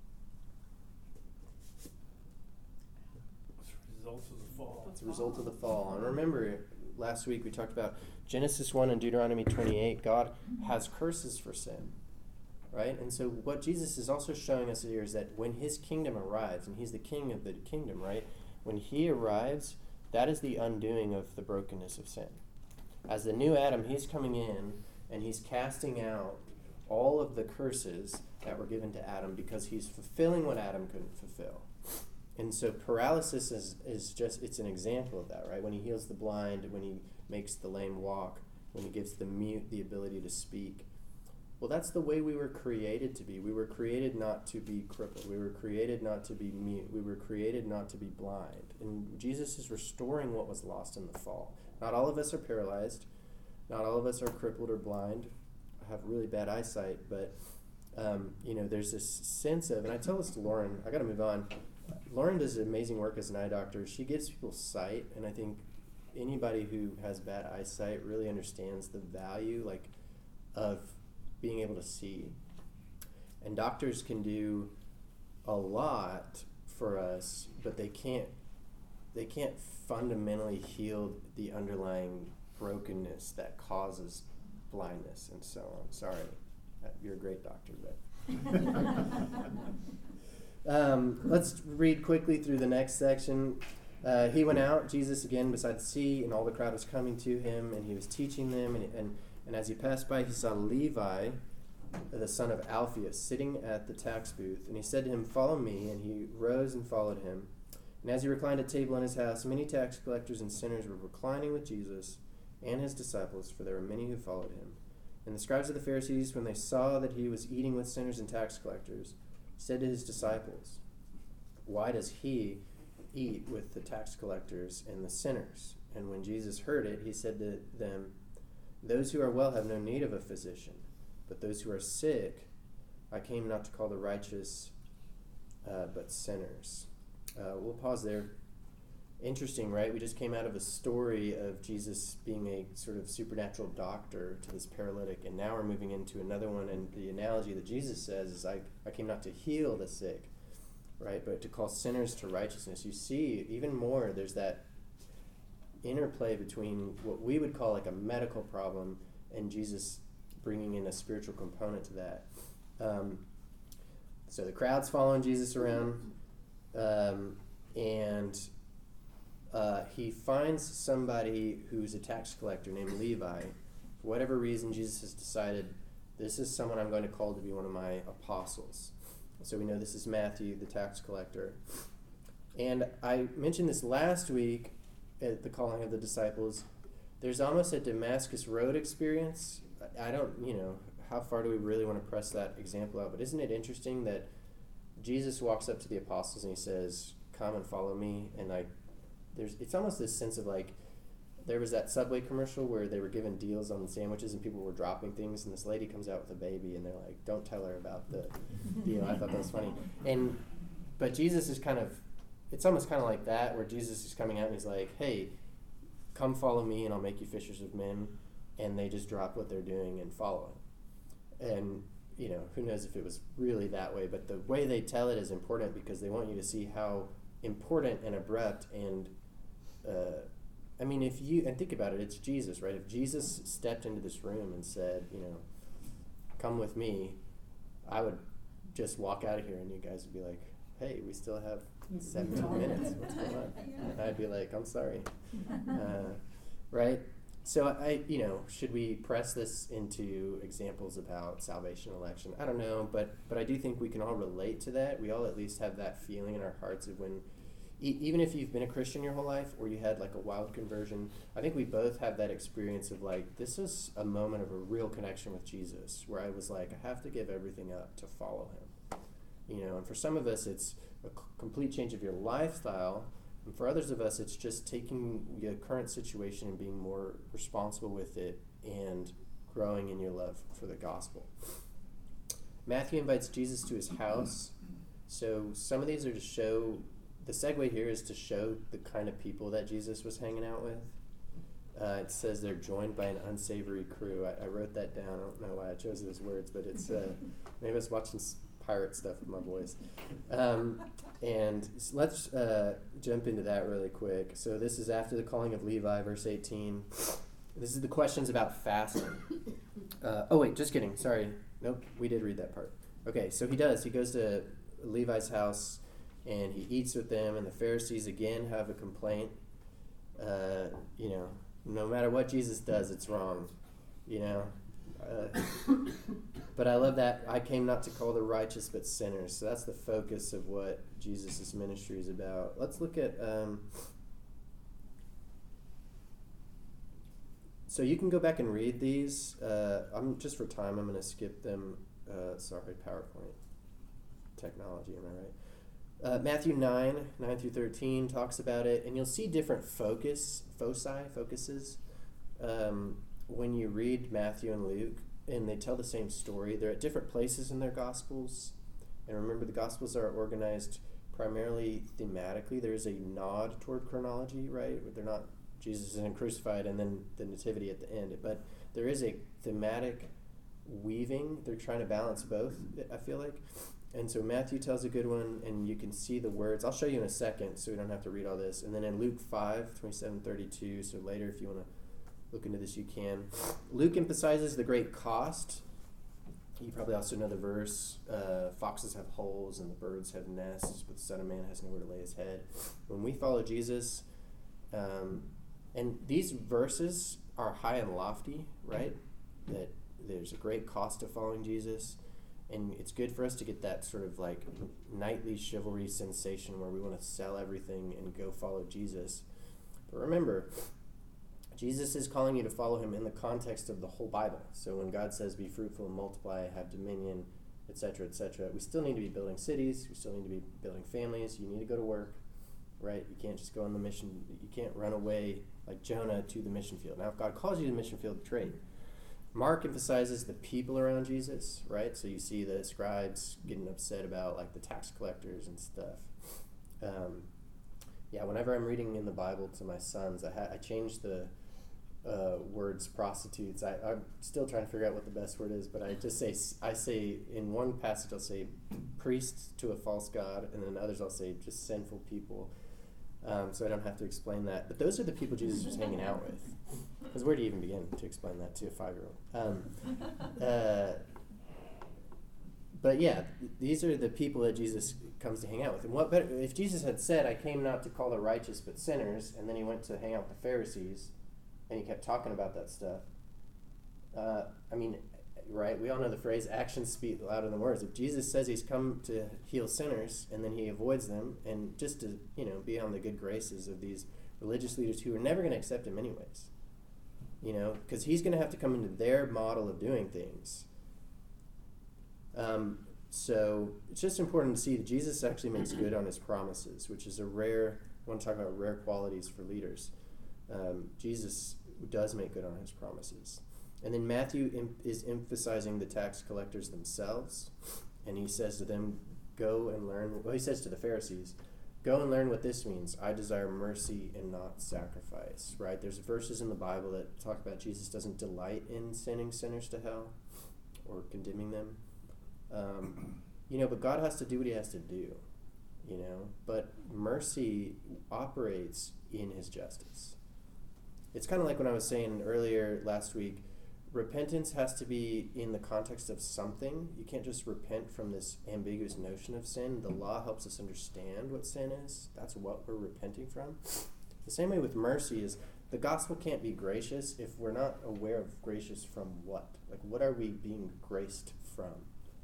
It's a result of the fall. It's a result of the fall. And remember, last week we talked about Genesis 1 and Deuteronomy 28. God has curses for sin, right? And so what Jesus is also showing us here is that when his kingdom arrives, and he's the king of the kingdom, right? When he arrives, that is the undoing of the brokenness of sin. As the new Adam, he's coming in and he's casting out all of the curses that were given to Adam because he's fulfilling what Adam couldn't fulfill. And so paralysis is just, it's an example of that, right? When he heals the blind, when he makes the lame walk, when he gives the mute the ability to speak. Well, that's the way we were created to be. We were created not to be crippled. We were created not to be mute. We were created not to be blind. And Jesus is restoring what was lost in the fall. Not all of us are paralyzed. Not all of us are crippled or blind. I have really bad eyesight, but there's this sense of, and I tell this to Lauren, I got to move on. Lauren does amazing work as an eye doctor. She gives people sight, and I think anybody who has bad eyesight really understands the value, of being able to see. And doctors can do a lot for us, but they can't fundamentally heal the underlying brokenness that causes blindness and so on. Sorry. You're a great doctor, but let's read quickly through the next section. He went out, Jesus again, beside the sea, and all the crowd was coming to him, and he was teaching them. And as he passed by, he saw Levi, the son of Alphaeus, sitting at the tax booth. And he said to him, "Follow me." And he rose and followed him. And as he reclined at table in his house, many tax collectors and sinners were reclining with Jesus and his disciples, for there were many who followed him. And the scribes of the Pharisees, when they saw that he was eating with sinners and tax collectors, said to his disciples, "Why does he eat with the tax collectors and the sinners?" And when Jesus heard it, he said to them, "Those who are well have no need of a physician, but those who are sick, I came not to call the righteous, but sinners." We'll pause there. Interesting, right? We just came out of a story of Jesus being a sort of supernatural doctor to this paralytic, and now we're moving into another one, and the analogy that Jesus says is, I came not to heal the sick, right, but to call sinners to righteousness. You see, even more, there's that interplay between what we would call like a medical problem and Jesus bringing in a spiritual component to that. So the crowd's following Jesus around, and he finds somebody who's a tax collector named Levi. For whatever reason, Jesus has decided, this is someone I'm going to call to be one of my apostles. So we know this is Matthew, the tax collector. And I mentioned this last week at the calling of the disciples. There's almost a Damascus Road experience. I don't, how far do we really want to press that example out? But isn't it interesting that Jesus walks up to the apostles and he says, "Come and follow me." And it's almost this sense of like, there was that Subway commercial where they were giving deals on the sandwiches and people were dropping things, and this lady comes out with a baby and they're like, "Don't tell her about the deal." I thought that was funny. But Jesus is it's almost kind of like that, where Jesus is coming out and he's like, "Hey, come follow me and I'll make you fishers of men." And they just drop what they're doing and follow him. And, who knows if it was really that way, but the way they tell it is important because they want you to see how important and abrupt and, and think about it, it's Jesus, right? If Jesus stepped into this room and said, "Come with me," I would just walk out of here and you guys would be like, "Hey, we still have 17 minutes. What's going on?" And I'd be like, "I'm sorry." Right? So should we press this into examples about salvation, election? I don't know, but I do think we can all relate to that. We all at least have that feeling in our hearts of when, even if you've been a Christian your whole life or you had like a wild conversion, I think we both have that experience of like, this is a moment of a real connection with Jesus where I was like, I have to give everything up to follow him. And for some of us, it's a complete change of your lifestyle. And for others of us, it's just taking your current situation and being more responsible with it and growing in your love for the gospel. Matthew invites Jesus to his house. So some of these are to show, the segue here is to show the kind of people that Jesus was hanging out with. It says they're joined by an unsavory crew. I wrote that down. I don't know why I chose those words, but it's maybe I was watching pirate stuff with my boys. And let's jump into that really quick. So this is after the calling of Levi, verse 18. This is the questions about fasting. Just kidding. Sorry. Nope, we did read that part. Okay, so he does. He goes to Levi's house, and he eats with them, and the Pharisees again have a complaint. No matter what Jesus does, it's wrong. But I love that. I came not to call the righteous, but sinners. So that's the focus of what Jesus' ministry is about. Let's look at... so you can go back and read these. Just for time, I'm going to skip them. Sorry, PowerPoint technology, am I right? Matthew 9 through 13 talks about it. And you'll see different focuses when you read Matthew and Luke. And they tell the same story. They're at different places in their Gospels. And remember, the Gospels are organized primarily thematically. There's a nod toward chronology, right? They're not Jesus isn't crucified and then the nativity at the end. But there is a thematic weaving. They're trying to balance both, I feel like. And so Matthew tells a good one, and you can see the words. I'll show you in a second so we don't have to read all this. And then in Luke 5, 27, 32, so later if you want to look into this, you can. Luke emphasizes the great cost You probably also know the verse, foxes have holes and the birds have nests, but the Son of Man has nowhere to lay his head. When we follow Jesus, and these verses are high and lofty, right? That there's a great cost to following Jesus, and it's good for us to get that sort of like knightly chivalry sensation where we want to sell everything and go follow Jesus. But remember, Jesus is calling you to follow him in the context of the whole Bible. So when God says, be fruitful and multiply, have dominion, etc., we still need to be building cities. We still need to be building families. You need to go to work, right? You can't just go on the mission. You can't run away like Jonah to the mission field. Now, if God calls you to the mission field, trade. Mark emphasizes the people around Jesus, right? So you see the scribes getting upset about like the tax collectors and stuff. Whenever I'm reading in the Bible to my sons, I change the words prostitutes. I'm still trying to figure out what the best word is, but I say in one passage I'll say priests to a false god, and then others I'll say just sinful people. So I don't have to explain that. But those are the people Jesus was hanging out with. Because where do you even begin to explain that to a 5-year-old? But yeah, these are the people that Jesus comes to hang out with. And what better, if Jesus had said, I came not to call the righteous but sinners, and then he went to hang out with the Pharisees, and he kept talking about that stuff. Right? We all know the phrase, actions speak louder than words. If Jesus says he's come to heal sinners, and then he avoids them, and just to, be on the good graces of these religious leaders who are never going to accept him anyways, because he's going to have to come into their model of doing things. So it's just important to see that Jesus actually makes good on his promises, which is I want to talk about rare qualities for leaders. Jesus does make good on his promises. And then Matthew is emphasizing the tax collectors themselves, and he says to them, go and learn, he says to the Pharisees, go and learn what this means. I desire mercy and not sacrifice, right? There's verses in the Bible that talk about Jesus doesn't delight in sending sinners to hell or condemning them. But God has to do what he has to do, but mercy operates in his justice. It's kind of like when I was saying earlier last week, repentance has to be in the context of something. You can't just repent from this ambiguous notion of sin. The law helps us understand what sin is. That's what we're repenting from. The same way with mercy is the gospel can't be gracious if we're not aware of gracious from what. Like, what are we being graced from?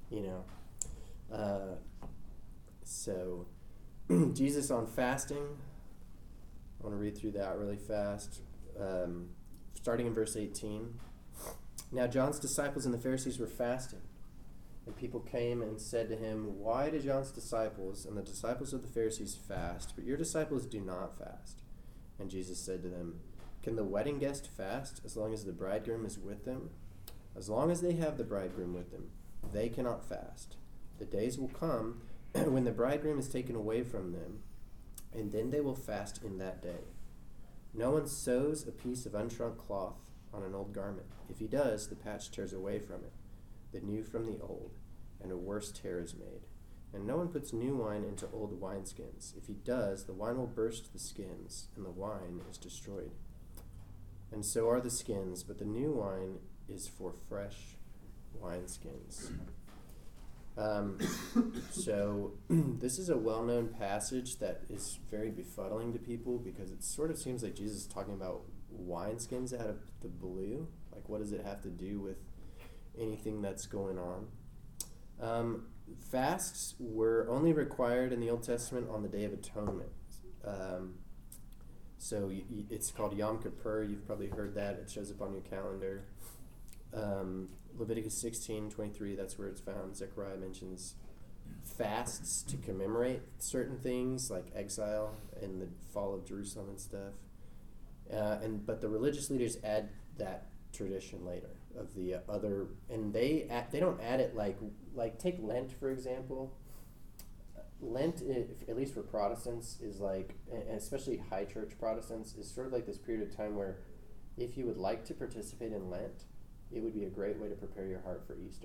So Jesus on fasting. I want to read through that really fast. Starting in verse 18. Now John's disciples and the Pharisees were fasting, and people came and said to him, why do John's disciples and the disciples of the Pharisees fast, but your disciples do not fast? And Jesus said to them, can the wedding guest fast as long as the bridegroom is with them? As long as they have the bridegroom with them, they cannot fast. The days will come when the bridegroom is taken away from them, and then they will fast in that day. No one sews a piece of unshrunk cloth on an old garment. If he does, the patch tears away from it, the new from the old, and a worse tear is made. And no one puts new wine into old wineskins. If he does, the wine will burst the skins, and the wine is destroyed. And so are the skins, but the new wine is for fresh wineskins. So this is a well-known passage that is very befuddling to people because it sort of seems like Jesus is talking about wineskins out of the blue. Like, what does it have to do with anything that's going on? Fasts were only required in the Old Testament on the Day of Atonement. So it's called Yom Kippur. You've probably heard that. It shows up on your calendar. Leviticus 16:23, that's where it's found. Zechariah mentions fasts to commemorate certain things like exile and the fall of Jerusalem and stuff. But the religious leaders add that tradition later of the other, and they don't add it like take Lent for example. Lent, at least for Protestants, is like, and especially high church Protestants, is sort of like this period of time where if you would like to participate in Lent, it would be a great way to prepare your heart for Easter.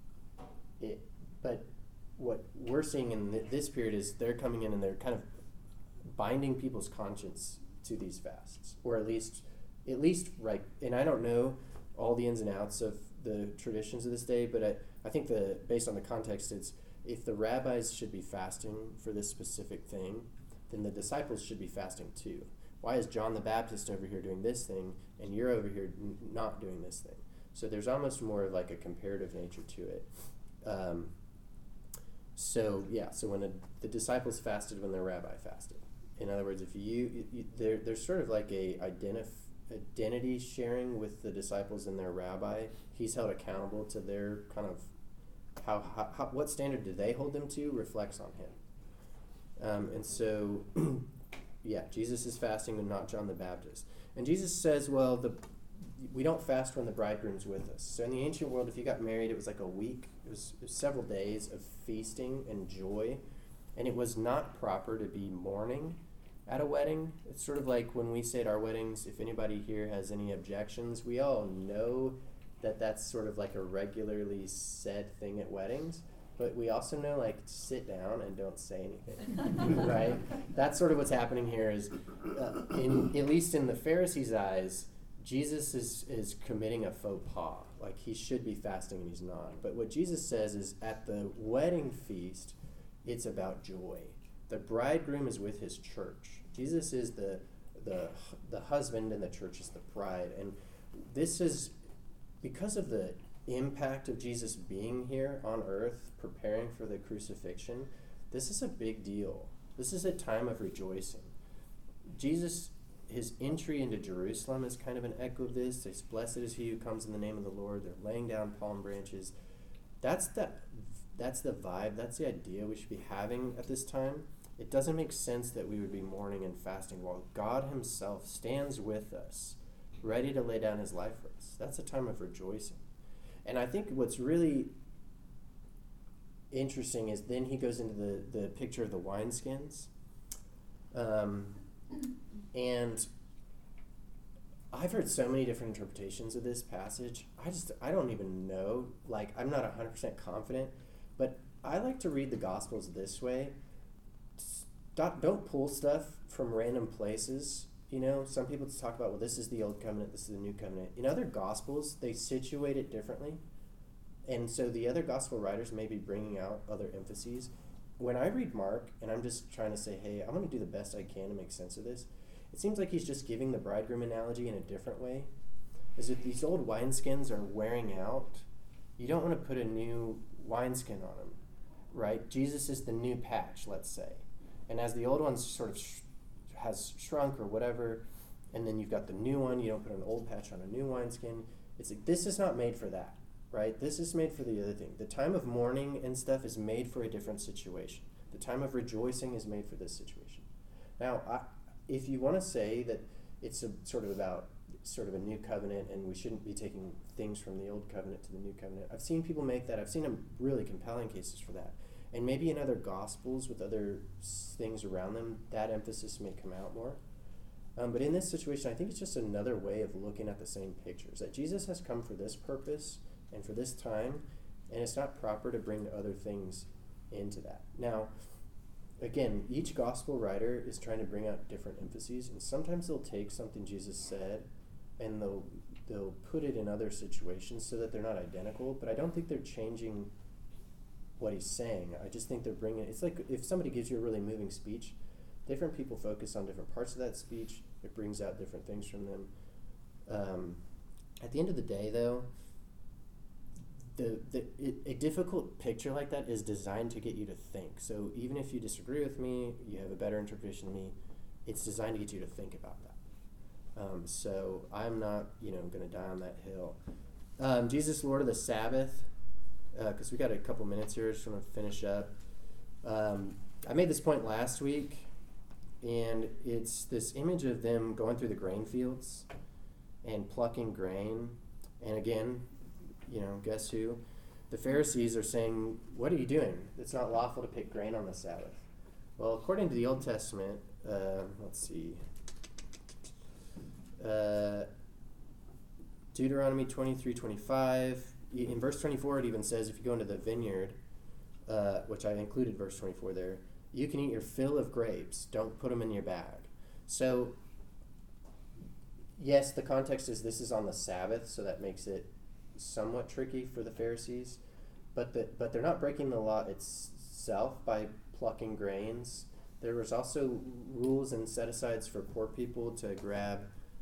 But what we're seeing in this period is they're coming in and they're kind of binding people's conscience to these fasts, or at least right. And I don't know all the ins and outs of the traditions of this day, but I think based on the context, it's if the rabbis should be fasting for this specific thing, then the disciples should be fasting too. Why is John the Baptist over here doing this thing and you're over here not doing this thing? So there's almost more of like a comparative nature to it. So when the disciples fasted when the rabbi fasted. In other words, if there's sort of like a identity sharing with the disciples and their rabbi. He's held accountable to their kind of how what standard do they hold them to reflects on him. And so, Jesus is fasting and not John the Baptist. And Jesus says, well, we don't fast when the bridegroom's with us. So in the ancient world, if you got married, it was like a week. It was several days of feasting and joy. And it was not proper to be mourning at a wedding. It's sort of like when we say at our weddings, if anybody here has any objections, we all know that that's sort of like a regularly said thing at weddings. But we also know, like, sit down and don't say anything, right? That's sort of what's happening here is, at least in the Pharisees' eyes, Jesus is committing a faux pas. Like, he should be fasting and he's not. But what Jesus says is at the wedding feast, it's about joy. The bridegroom is with his church. Jesus is the husband and the church is the bride. And this is because of the impact of Jesus being here on earth, preparing for the crucifixion. This is a big deal. This is a time of rejoicing. Jesus, his entry into Jerusalem is kind of an echo of this. It's blessed is he who comes in the name of the Lord. They're laying down palm branches. That's the vibe. That's the idea we should be having at this time. It doesn't make sense that we would be mourning and fasting while God himself stands with us, ready to lay down his life for us. That's a time of rejoicing. And I think what's really interesting is then he goes into the picture of the wineskins. And I've heard so many different interpretations of this passage. I don't even know. Like, I'm not 100% confident. But I like to read the Gospels this way. Don't pull stuff from random places. You know, some people talk about, well, this is the Old Covenant, this is the New Covenant. In other Gospels, they situate it differently. And so the other Gospel writers may be bringing out other emphases. When I read Mark, and I'm just trying to say, hey, I'm going to do the best I can to make sense of this, it seems like he's just giving the bridegroom analogy in a different way. Is that these old wineskins are wearing out. You don't want to put a new wineskin on them, right? Jesus is the new patch, let's say. And as the old one sort of has shrunk or whatever, and then you've got the new one, you don't put an old patch on a new wineskin. It's like, this is not made for that, right? This is made for the other thing. The time of mourning and stuff is made for a different situation. The time of rejoicing is made for this situation. Now, if you want to say that it's sort of a new covenant and we shouldn't be taking things from the old covenant to the new covenant, I've seen people make that. I've seen them really compelling cases for that. And maybe in other Gospels with other things around them, that emphasis may come out more. But in this situation, I think it's just another way of looking at the same pictures, that Jesus has come for this purpose and for this time, and it's not proper to bring other things into that. Now, again, each Gospel writer is trying to bring out different emphases, and sometimes they'll take something Jesus said and they'll put it in other situations so that they're not identical, but I don't think they're changing what he's saying. I just think they're bringing, it's like if somebody gives you a really moving speech, different people focus on different parts of that speech. It brings out different things from them. At the end of the day, though, a difficult picture like that is designed to get you to think. So even if you disagree with me, you have a better interpretation than me, it's designed to get you to think about that. So I'm not, going to die on that hill. Jesus, Lord of the Sabbath, because we got a couple minutes here, I just want to finish up. I made this point last week, and it's this image of them going through the grain fields and plucking grain. And again, guess who? The Pharisees are saying, what are you doing? It's not lawful to pick grain on the Sabbath. Well, according to the Old Testament, let's see. Deuteronomy 23:25. In verse 24, it even says, if you go into the vineyard, which I included verse 24 there, you can eat your fill of grapes. Don't put them in your bag. So, yes, the context is this is on the Sabbath, so that makes it somewhat tricky for the Pharisees. but they're not breaking the law itself by plucking grains. There was also rules and set-asides for poor people to grab,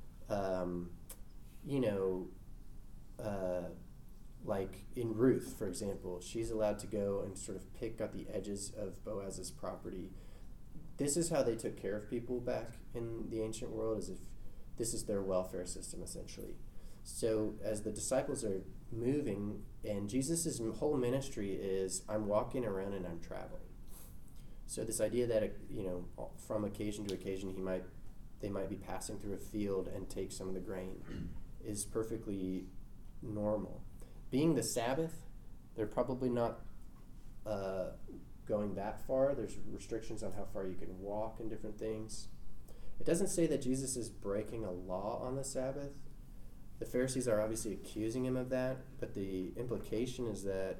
like in Ruth, for example, she's allowed to go and sort of pick at the edges of Boaz's property. This is how they took care of people back in the ancient world, as if this is their welfare system, essentially. So as the disciples are moving, and Jesus' whole ministry is, I'm walking around and I'm traveling. So this idea that, from occasion to occasion, they might be passing through a field and take some of the grain is perfectly normal. Being the Sabbath, they're probably not going that far. There's restrictions on how far you can walk and different things. It doesn't say that Jesus is breaking a law on the Sabbath. The Pharisees are obviously accusing him of that, but the implication is that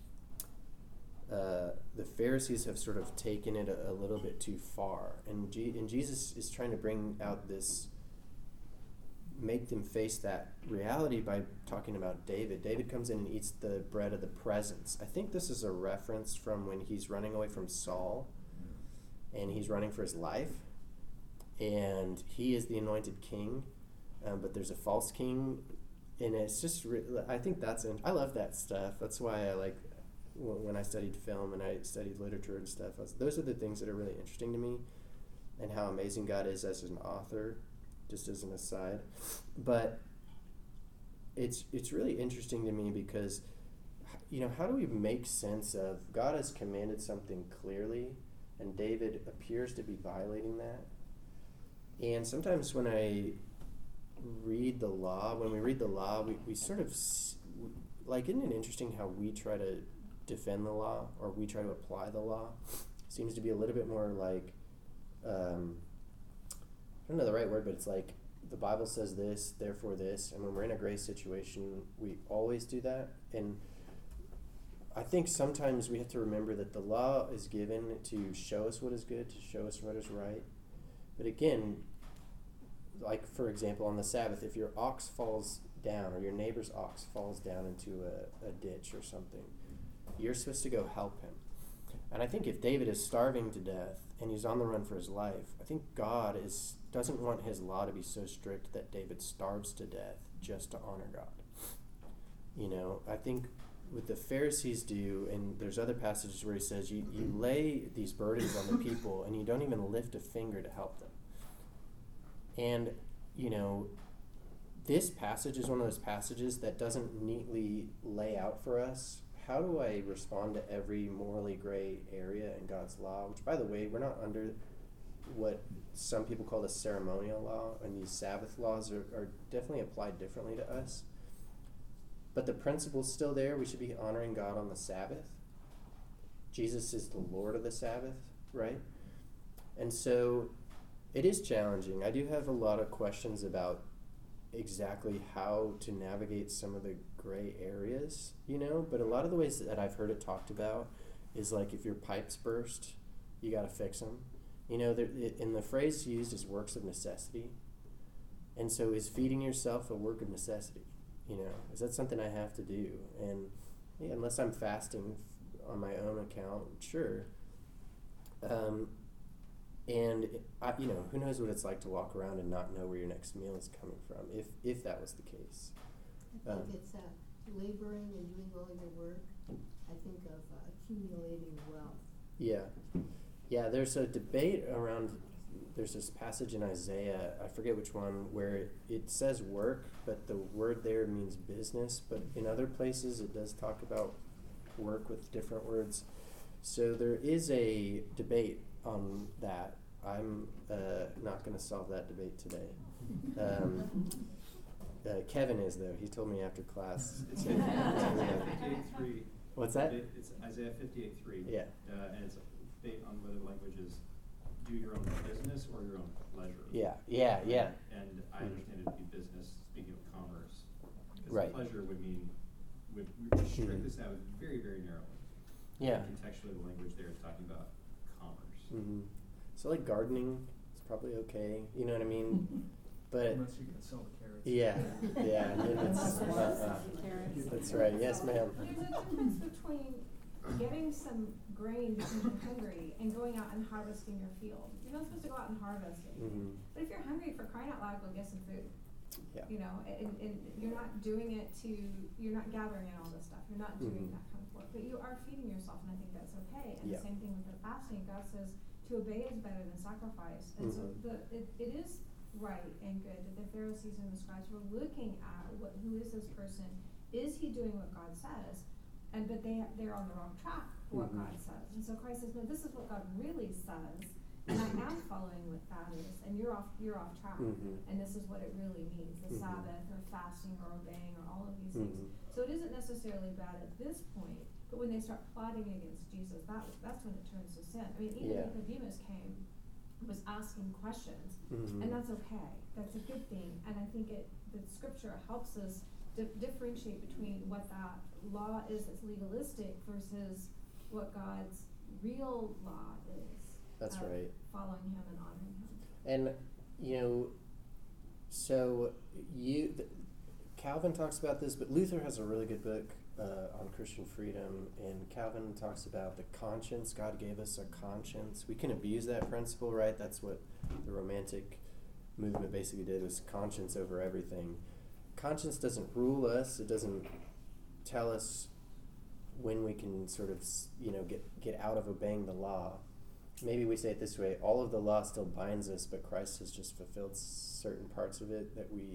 the Pharisees have sort of taken it a little bit too far. And Jesus is trying to bring out this, make them face that reality by talking about David. David comes in and eats the bread of the presence. I think this is a reference from when he's running away from Saul, and he's running for his life, and he is the anointed king, but there's a false king, and it's just, I think I love that stuff. That's why I like, when I studied film and I studied literature and stuff, those are the things that are really interesting to me, and how amazing God is as an author, just as an aside. But it's really interesting to me because, how do we make sense of God has commanded something clearly, and David appears to be violating that? And sometimes when I read the law, we sort of, like, isn't it interesting how we try to defend the law, or we try to apply the law? Seems to be a little bit more like, I don't know the right word, but it's like the Bible says this, therefore this, and when we're in a grace situation, we always do that. And I think sometimes we have to remember that the law is given to show us what is good, to show us what is right. But again, like for example, on the Sabbath, if your ox falls down, or your neighbor's ox falls down into a ditch or something, you're supposed to go help him. And I think if David is starving to death and he's on the run for his life, I think God doesn't want his law to be so strict that David starves to death just to honor God. I think what the Pharisees do, and there's other passages where he says you lay these burdens on the people and you don't even lift a finger to help them. And, this passage is one of those passages that doesn't neatly lay out for us, how do I respond to every morally gray area in God's law? Which, by the way, we're not under what some people call the ceremonial law, and these Sabbath laws are definitely applied differently to us. But the principle's still there. We should be honoring God on the Sabbath. Jesus is the Lord of the Sabbath, right? And so it is challenging. I do have a lot of questions about exactly how to navigate some of the gray areas, but a lot of the ways that I've heard it talked about is like, if your pipes burst, you got to fix them. And the phrase used is works of necessity. And so is feeding yourself a work of necessity? Is that something I have to do? And unless I'm fasting on my own account, sure. And who knows what it's like to walk around and not know where your next meal is coming from, if that was the case. I think it's laboring and doing all your work. I think of accumulating wealth. Yeah. There's a debate around. There's this passage in Isaiah, I forget which one, where it says work, but the word there means business. But in other places, it does talk about work with different words. So there is a debate on that. I'm not going to solve that debate today. Kevin is, though. He told me after class. It's Isaiah 58:3. What's that? It's Isaiah 58:3. Yeah. And it's a debate on whether language is do your own business or your own pleasure. Yeah. And I understand it to be business, speaking of commerce. Because right. Pleasure would mean, would restrict this out very, very narrowly. Yeah. And contextually, the language there is talking about commerce. Mm-hmm. So like gardening is probably okay. You know what I mean? But Unless you're gonna sell the carrots. yeah, and then it's that's right. Yes, ma'am. There's a difference between getting some grain because you're hungry and going out and harvesting your field. You're not supposed to go out and harvest it. Mm-hmm. But if you're hungry, for crying out loud, go get some food. Yeah. You know, and you're not doing it you're not gathering in all this stuff. You're not doing Mhm. that kind of work. But you are feeding yourself, and I think that's okay. And Yeah. the same thing with the fasting. God says to obey is better than sacrifice. And so it is right and good that the Pharisees and the scribes were looking at who is this person? Is he doing what God says? But they're on the wrong track for what God says. And so Christ says, no, this is what God really says, and I am following what that is, and you're off track. And this is what it really means, the Sabbath or fasting or obeying or all of these things. So it isn't necessarily bad at this point, but when they start plotting against Jesus, that's when it turns to sin. I mean, even Nicodemus was asking questions, and that's okay. That's a good thing, and I think the scripture helps us differentiate between what that law is that's legalistic versus what God's real law is. That's right. Following him and honoring him. And so Calvin talks about this, but Luther has a really good book on Christian freedom, and Calvin talks about the conscience. God gave us a conscience. We can abuse that principle, right? That's what the Romantic movement basically did, was conscience over everything. Conscience doesn't rule us. It doesn't tell us when we can sort of, get out of obeying the law. Maybe we say it this way: all of the law still binds us, but Christ has just fulfilled certain parts of it that we,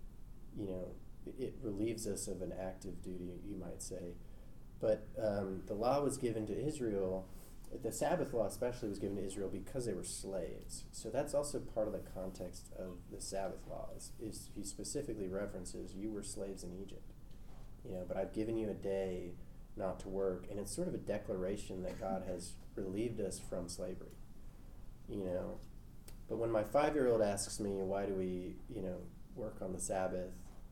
it relieves us of an active duty, you might say. But the law was given to Israel. The Sabbath law especially was given to Israel because they were slaves. So that's also part of the context of the Sabbath law, is he specifically references, you were slaves in Egypt, but I've given you a day not to work. And it's sort of a declaration that God has relieved us from slavery, But when my 5-year-old asks me, why do we, work on the Sabbath,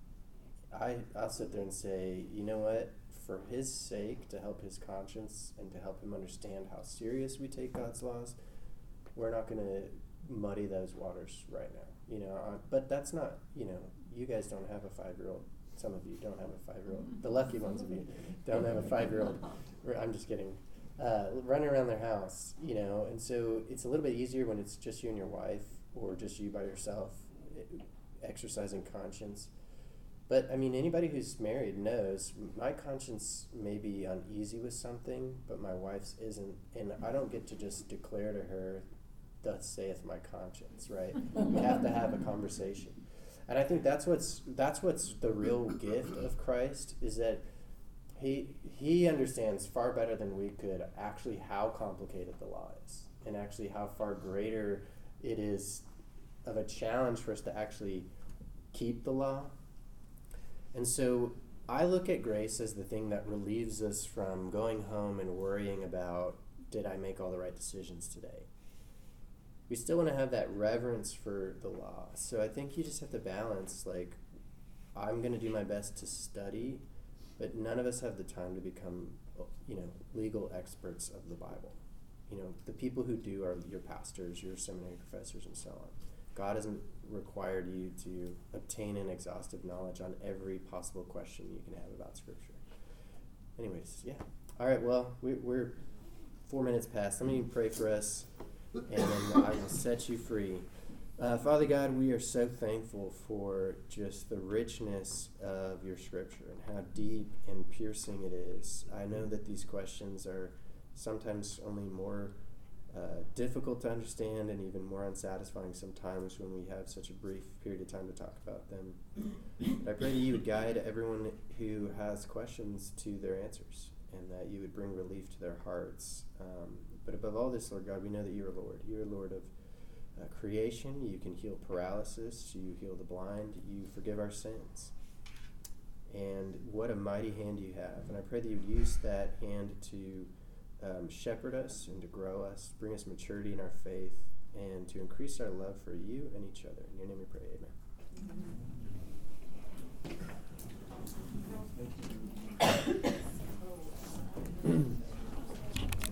I'll sit there and say, you know what? For his sake, to help his conscience and to help him understand how serious we take God's laws, we're not going to muddy those waters right now, but that's not, you guys don't have a 5-year-old. Some of you don't have a 5-year-old. The lucky ones of you don't have a 5-year-old. I'm just kidding. Running around their house, and so it's a little bit easier when it's just you and your wife, or just you by yourself, exercising conscience. But, anybody who's married knows my conscience may be uneasy with something, but my wife's isn't. And I don't get to just declare to her, thus saith my conscience, right? We have to have a conversation. And I think that's what's the real gift of Christ, is that he understands far better than we could actually how complicated the law is, and actually how far greater it is of a challenge for us to actually keep the law. And so I look at grace as the thing that relieves us from going home and worrying about, did I make all the right decisions today? We still want to have that reverence for the law. So I think you just have to balance, I'm going to do my best to study, but none of us have the time to become, legal experts of the Bible. The people who do are your pastors, your seminary professors, and so on. God hasn't required you to obtain an exhaustive knowledge on every possible question you can have about Scripture. Anyways, yeah. All right, well, we're 4 minutes past. Let me pray for us, and then I will set you free. Father God, we are so thankful for just the richness of your Scripture and how deep and piercing it is. I know that these questions are sometimes only more difficult to understand, and even more unsatisfying sometimes when we have such a brief period of time to talk about them. But I pray that you would guide everyone who has questions to their answers, and that you would bring relief to their hearts. But above all this, Lord God, we know that you are Lord. You are Lord of creation. You can heal paralysis. You heal the blind. You forgive our sins. And what a mighty hand you have. And I pray that you would use that hand to shepherd us and to grow us, bring us maturity in our faith, and to increase our love for you and each other. In your name we pray, amen.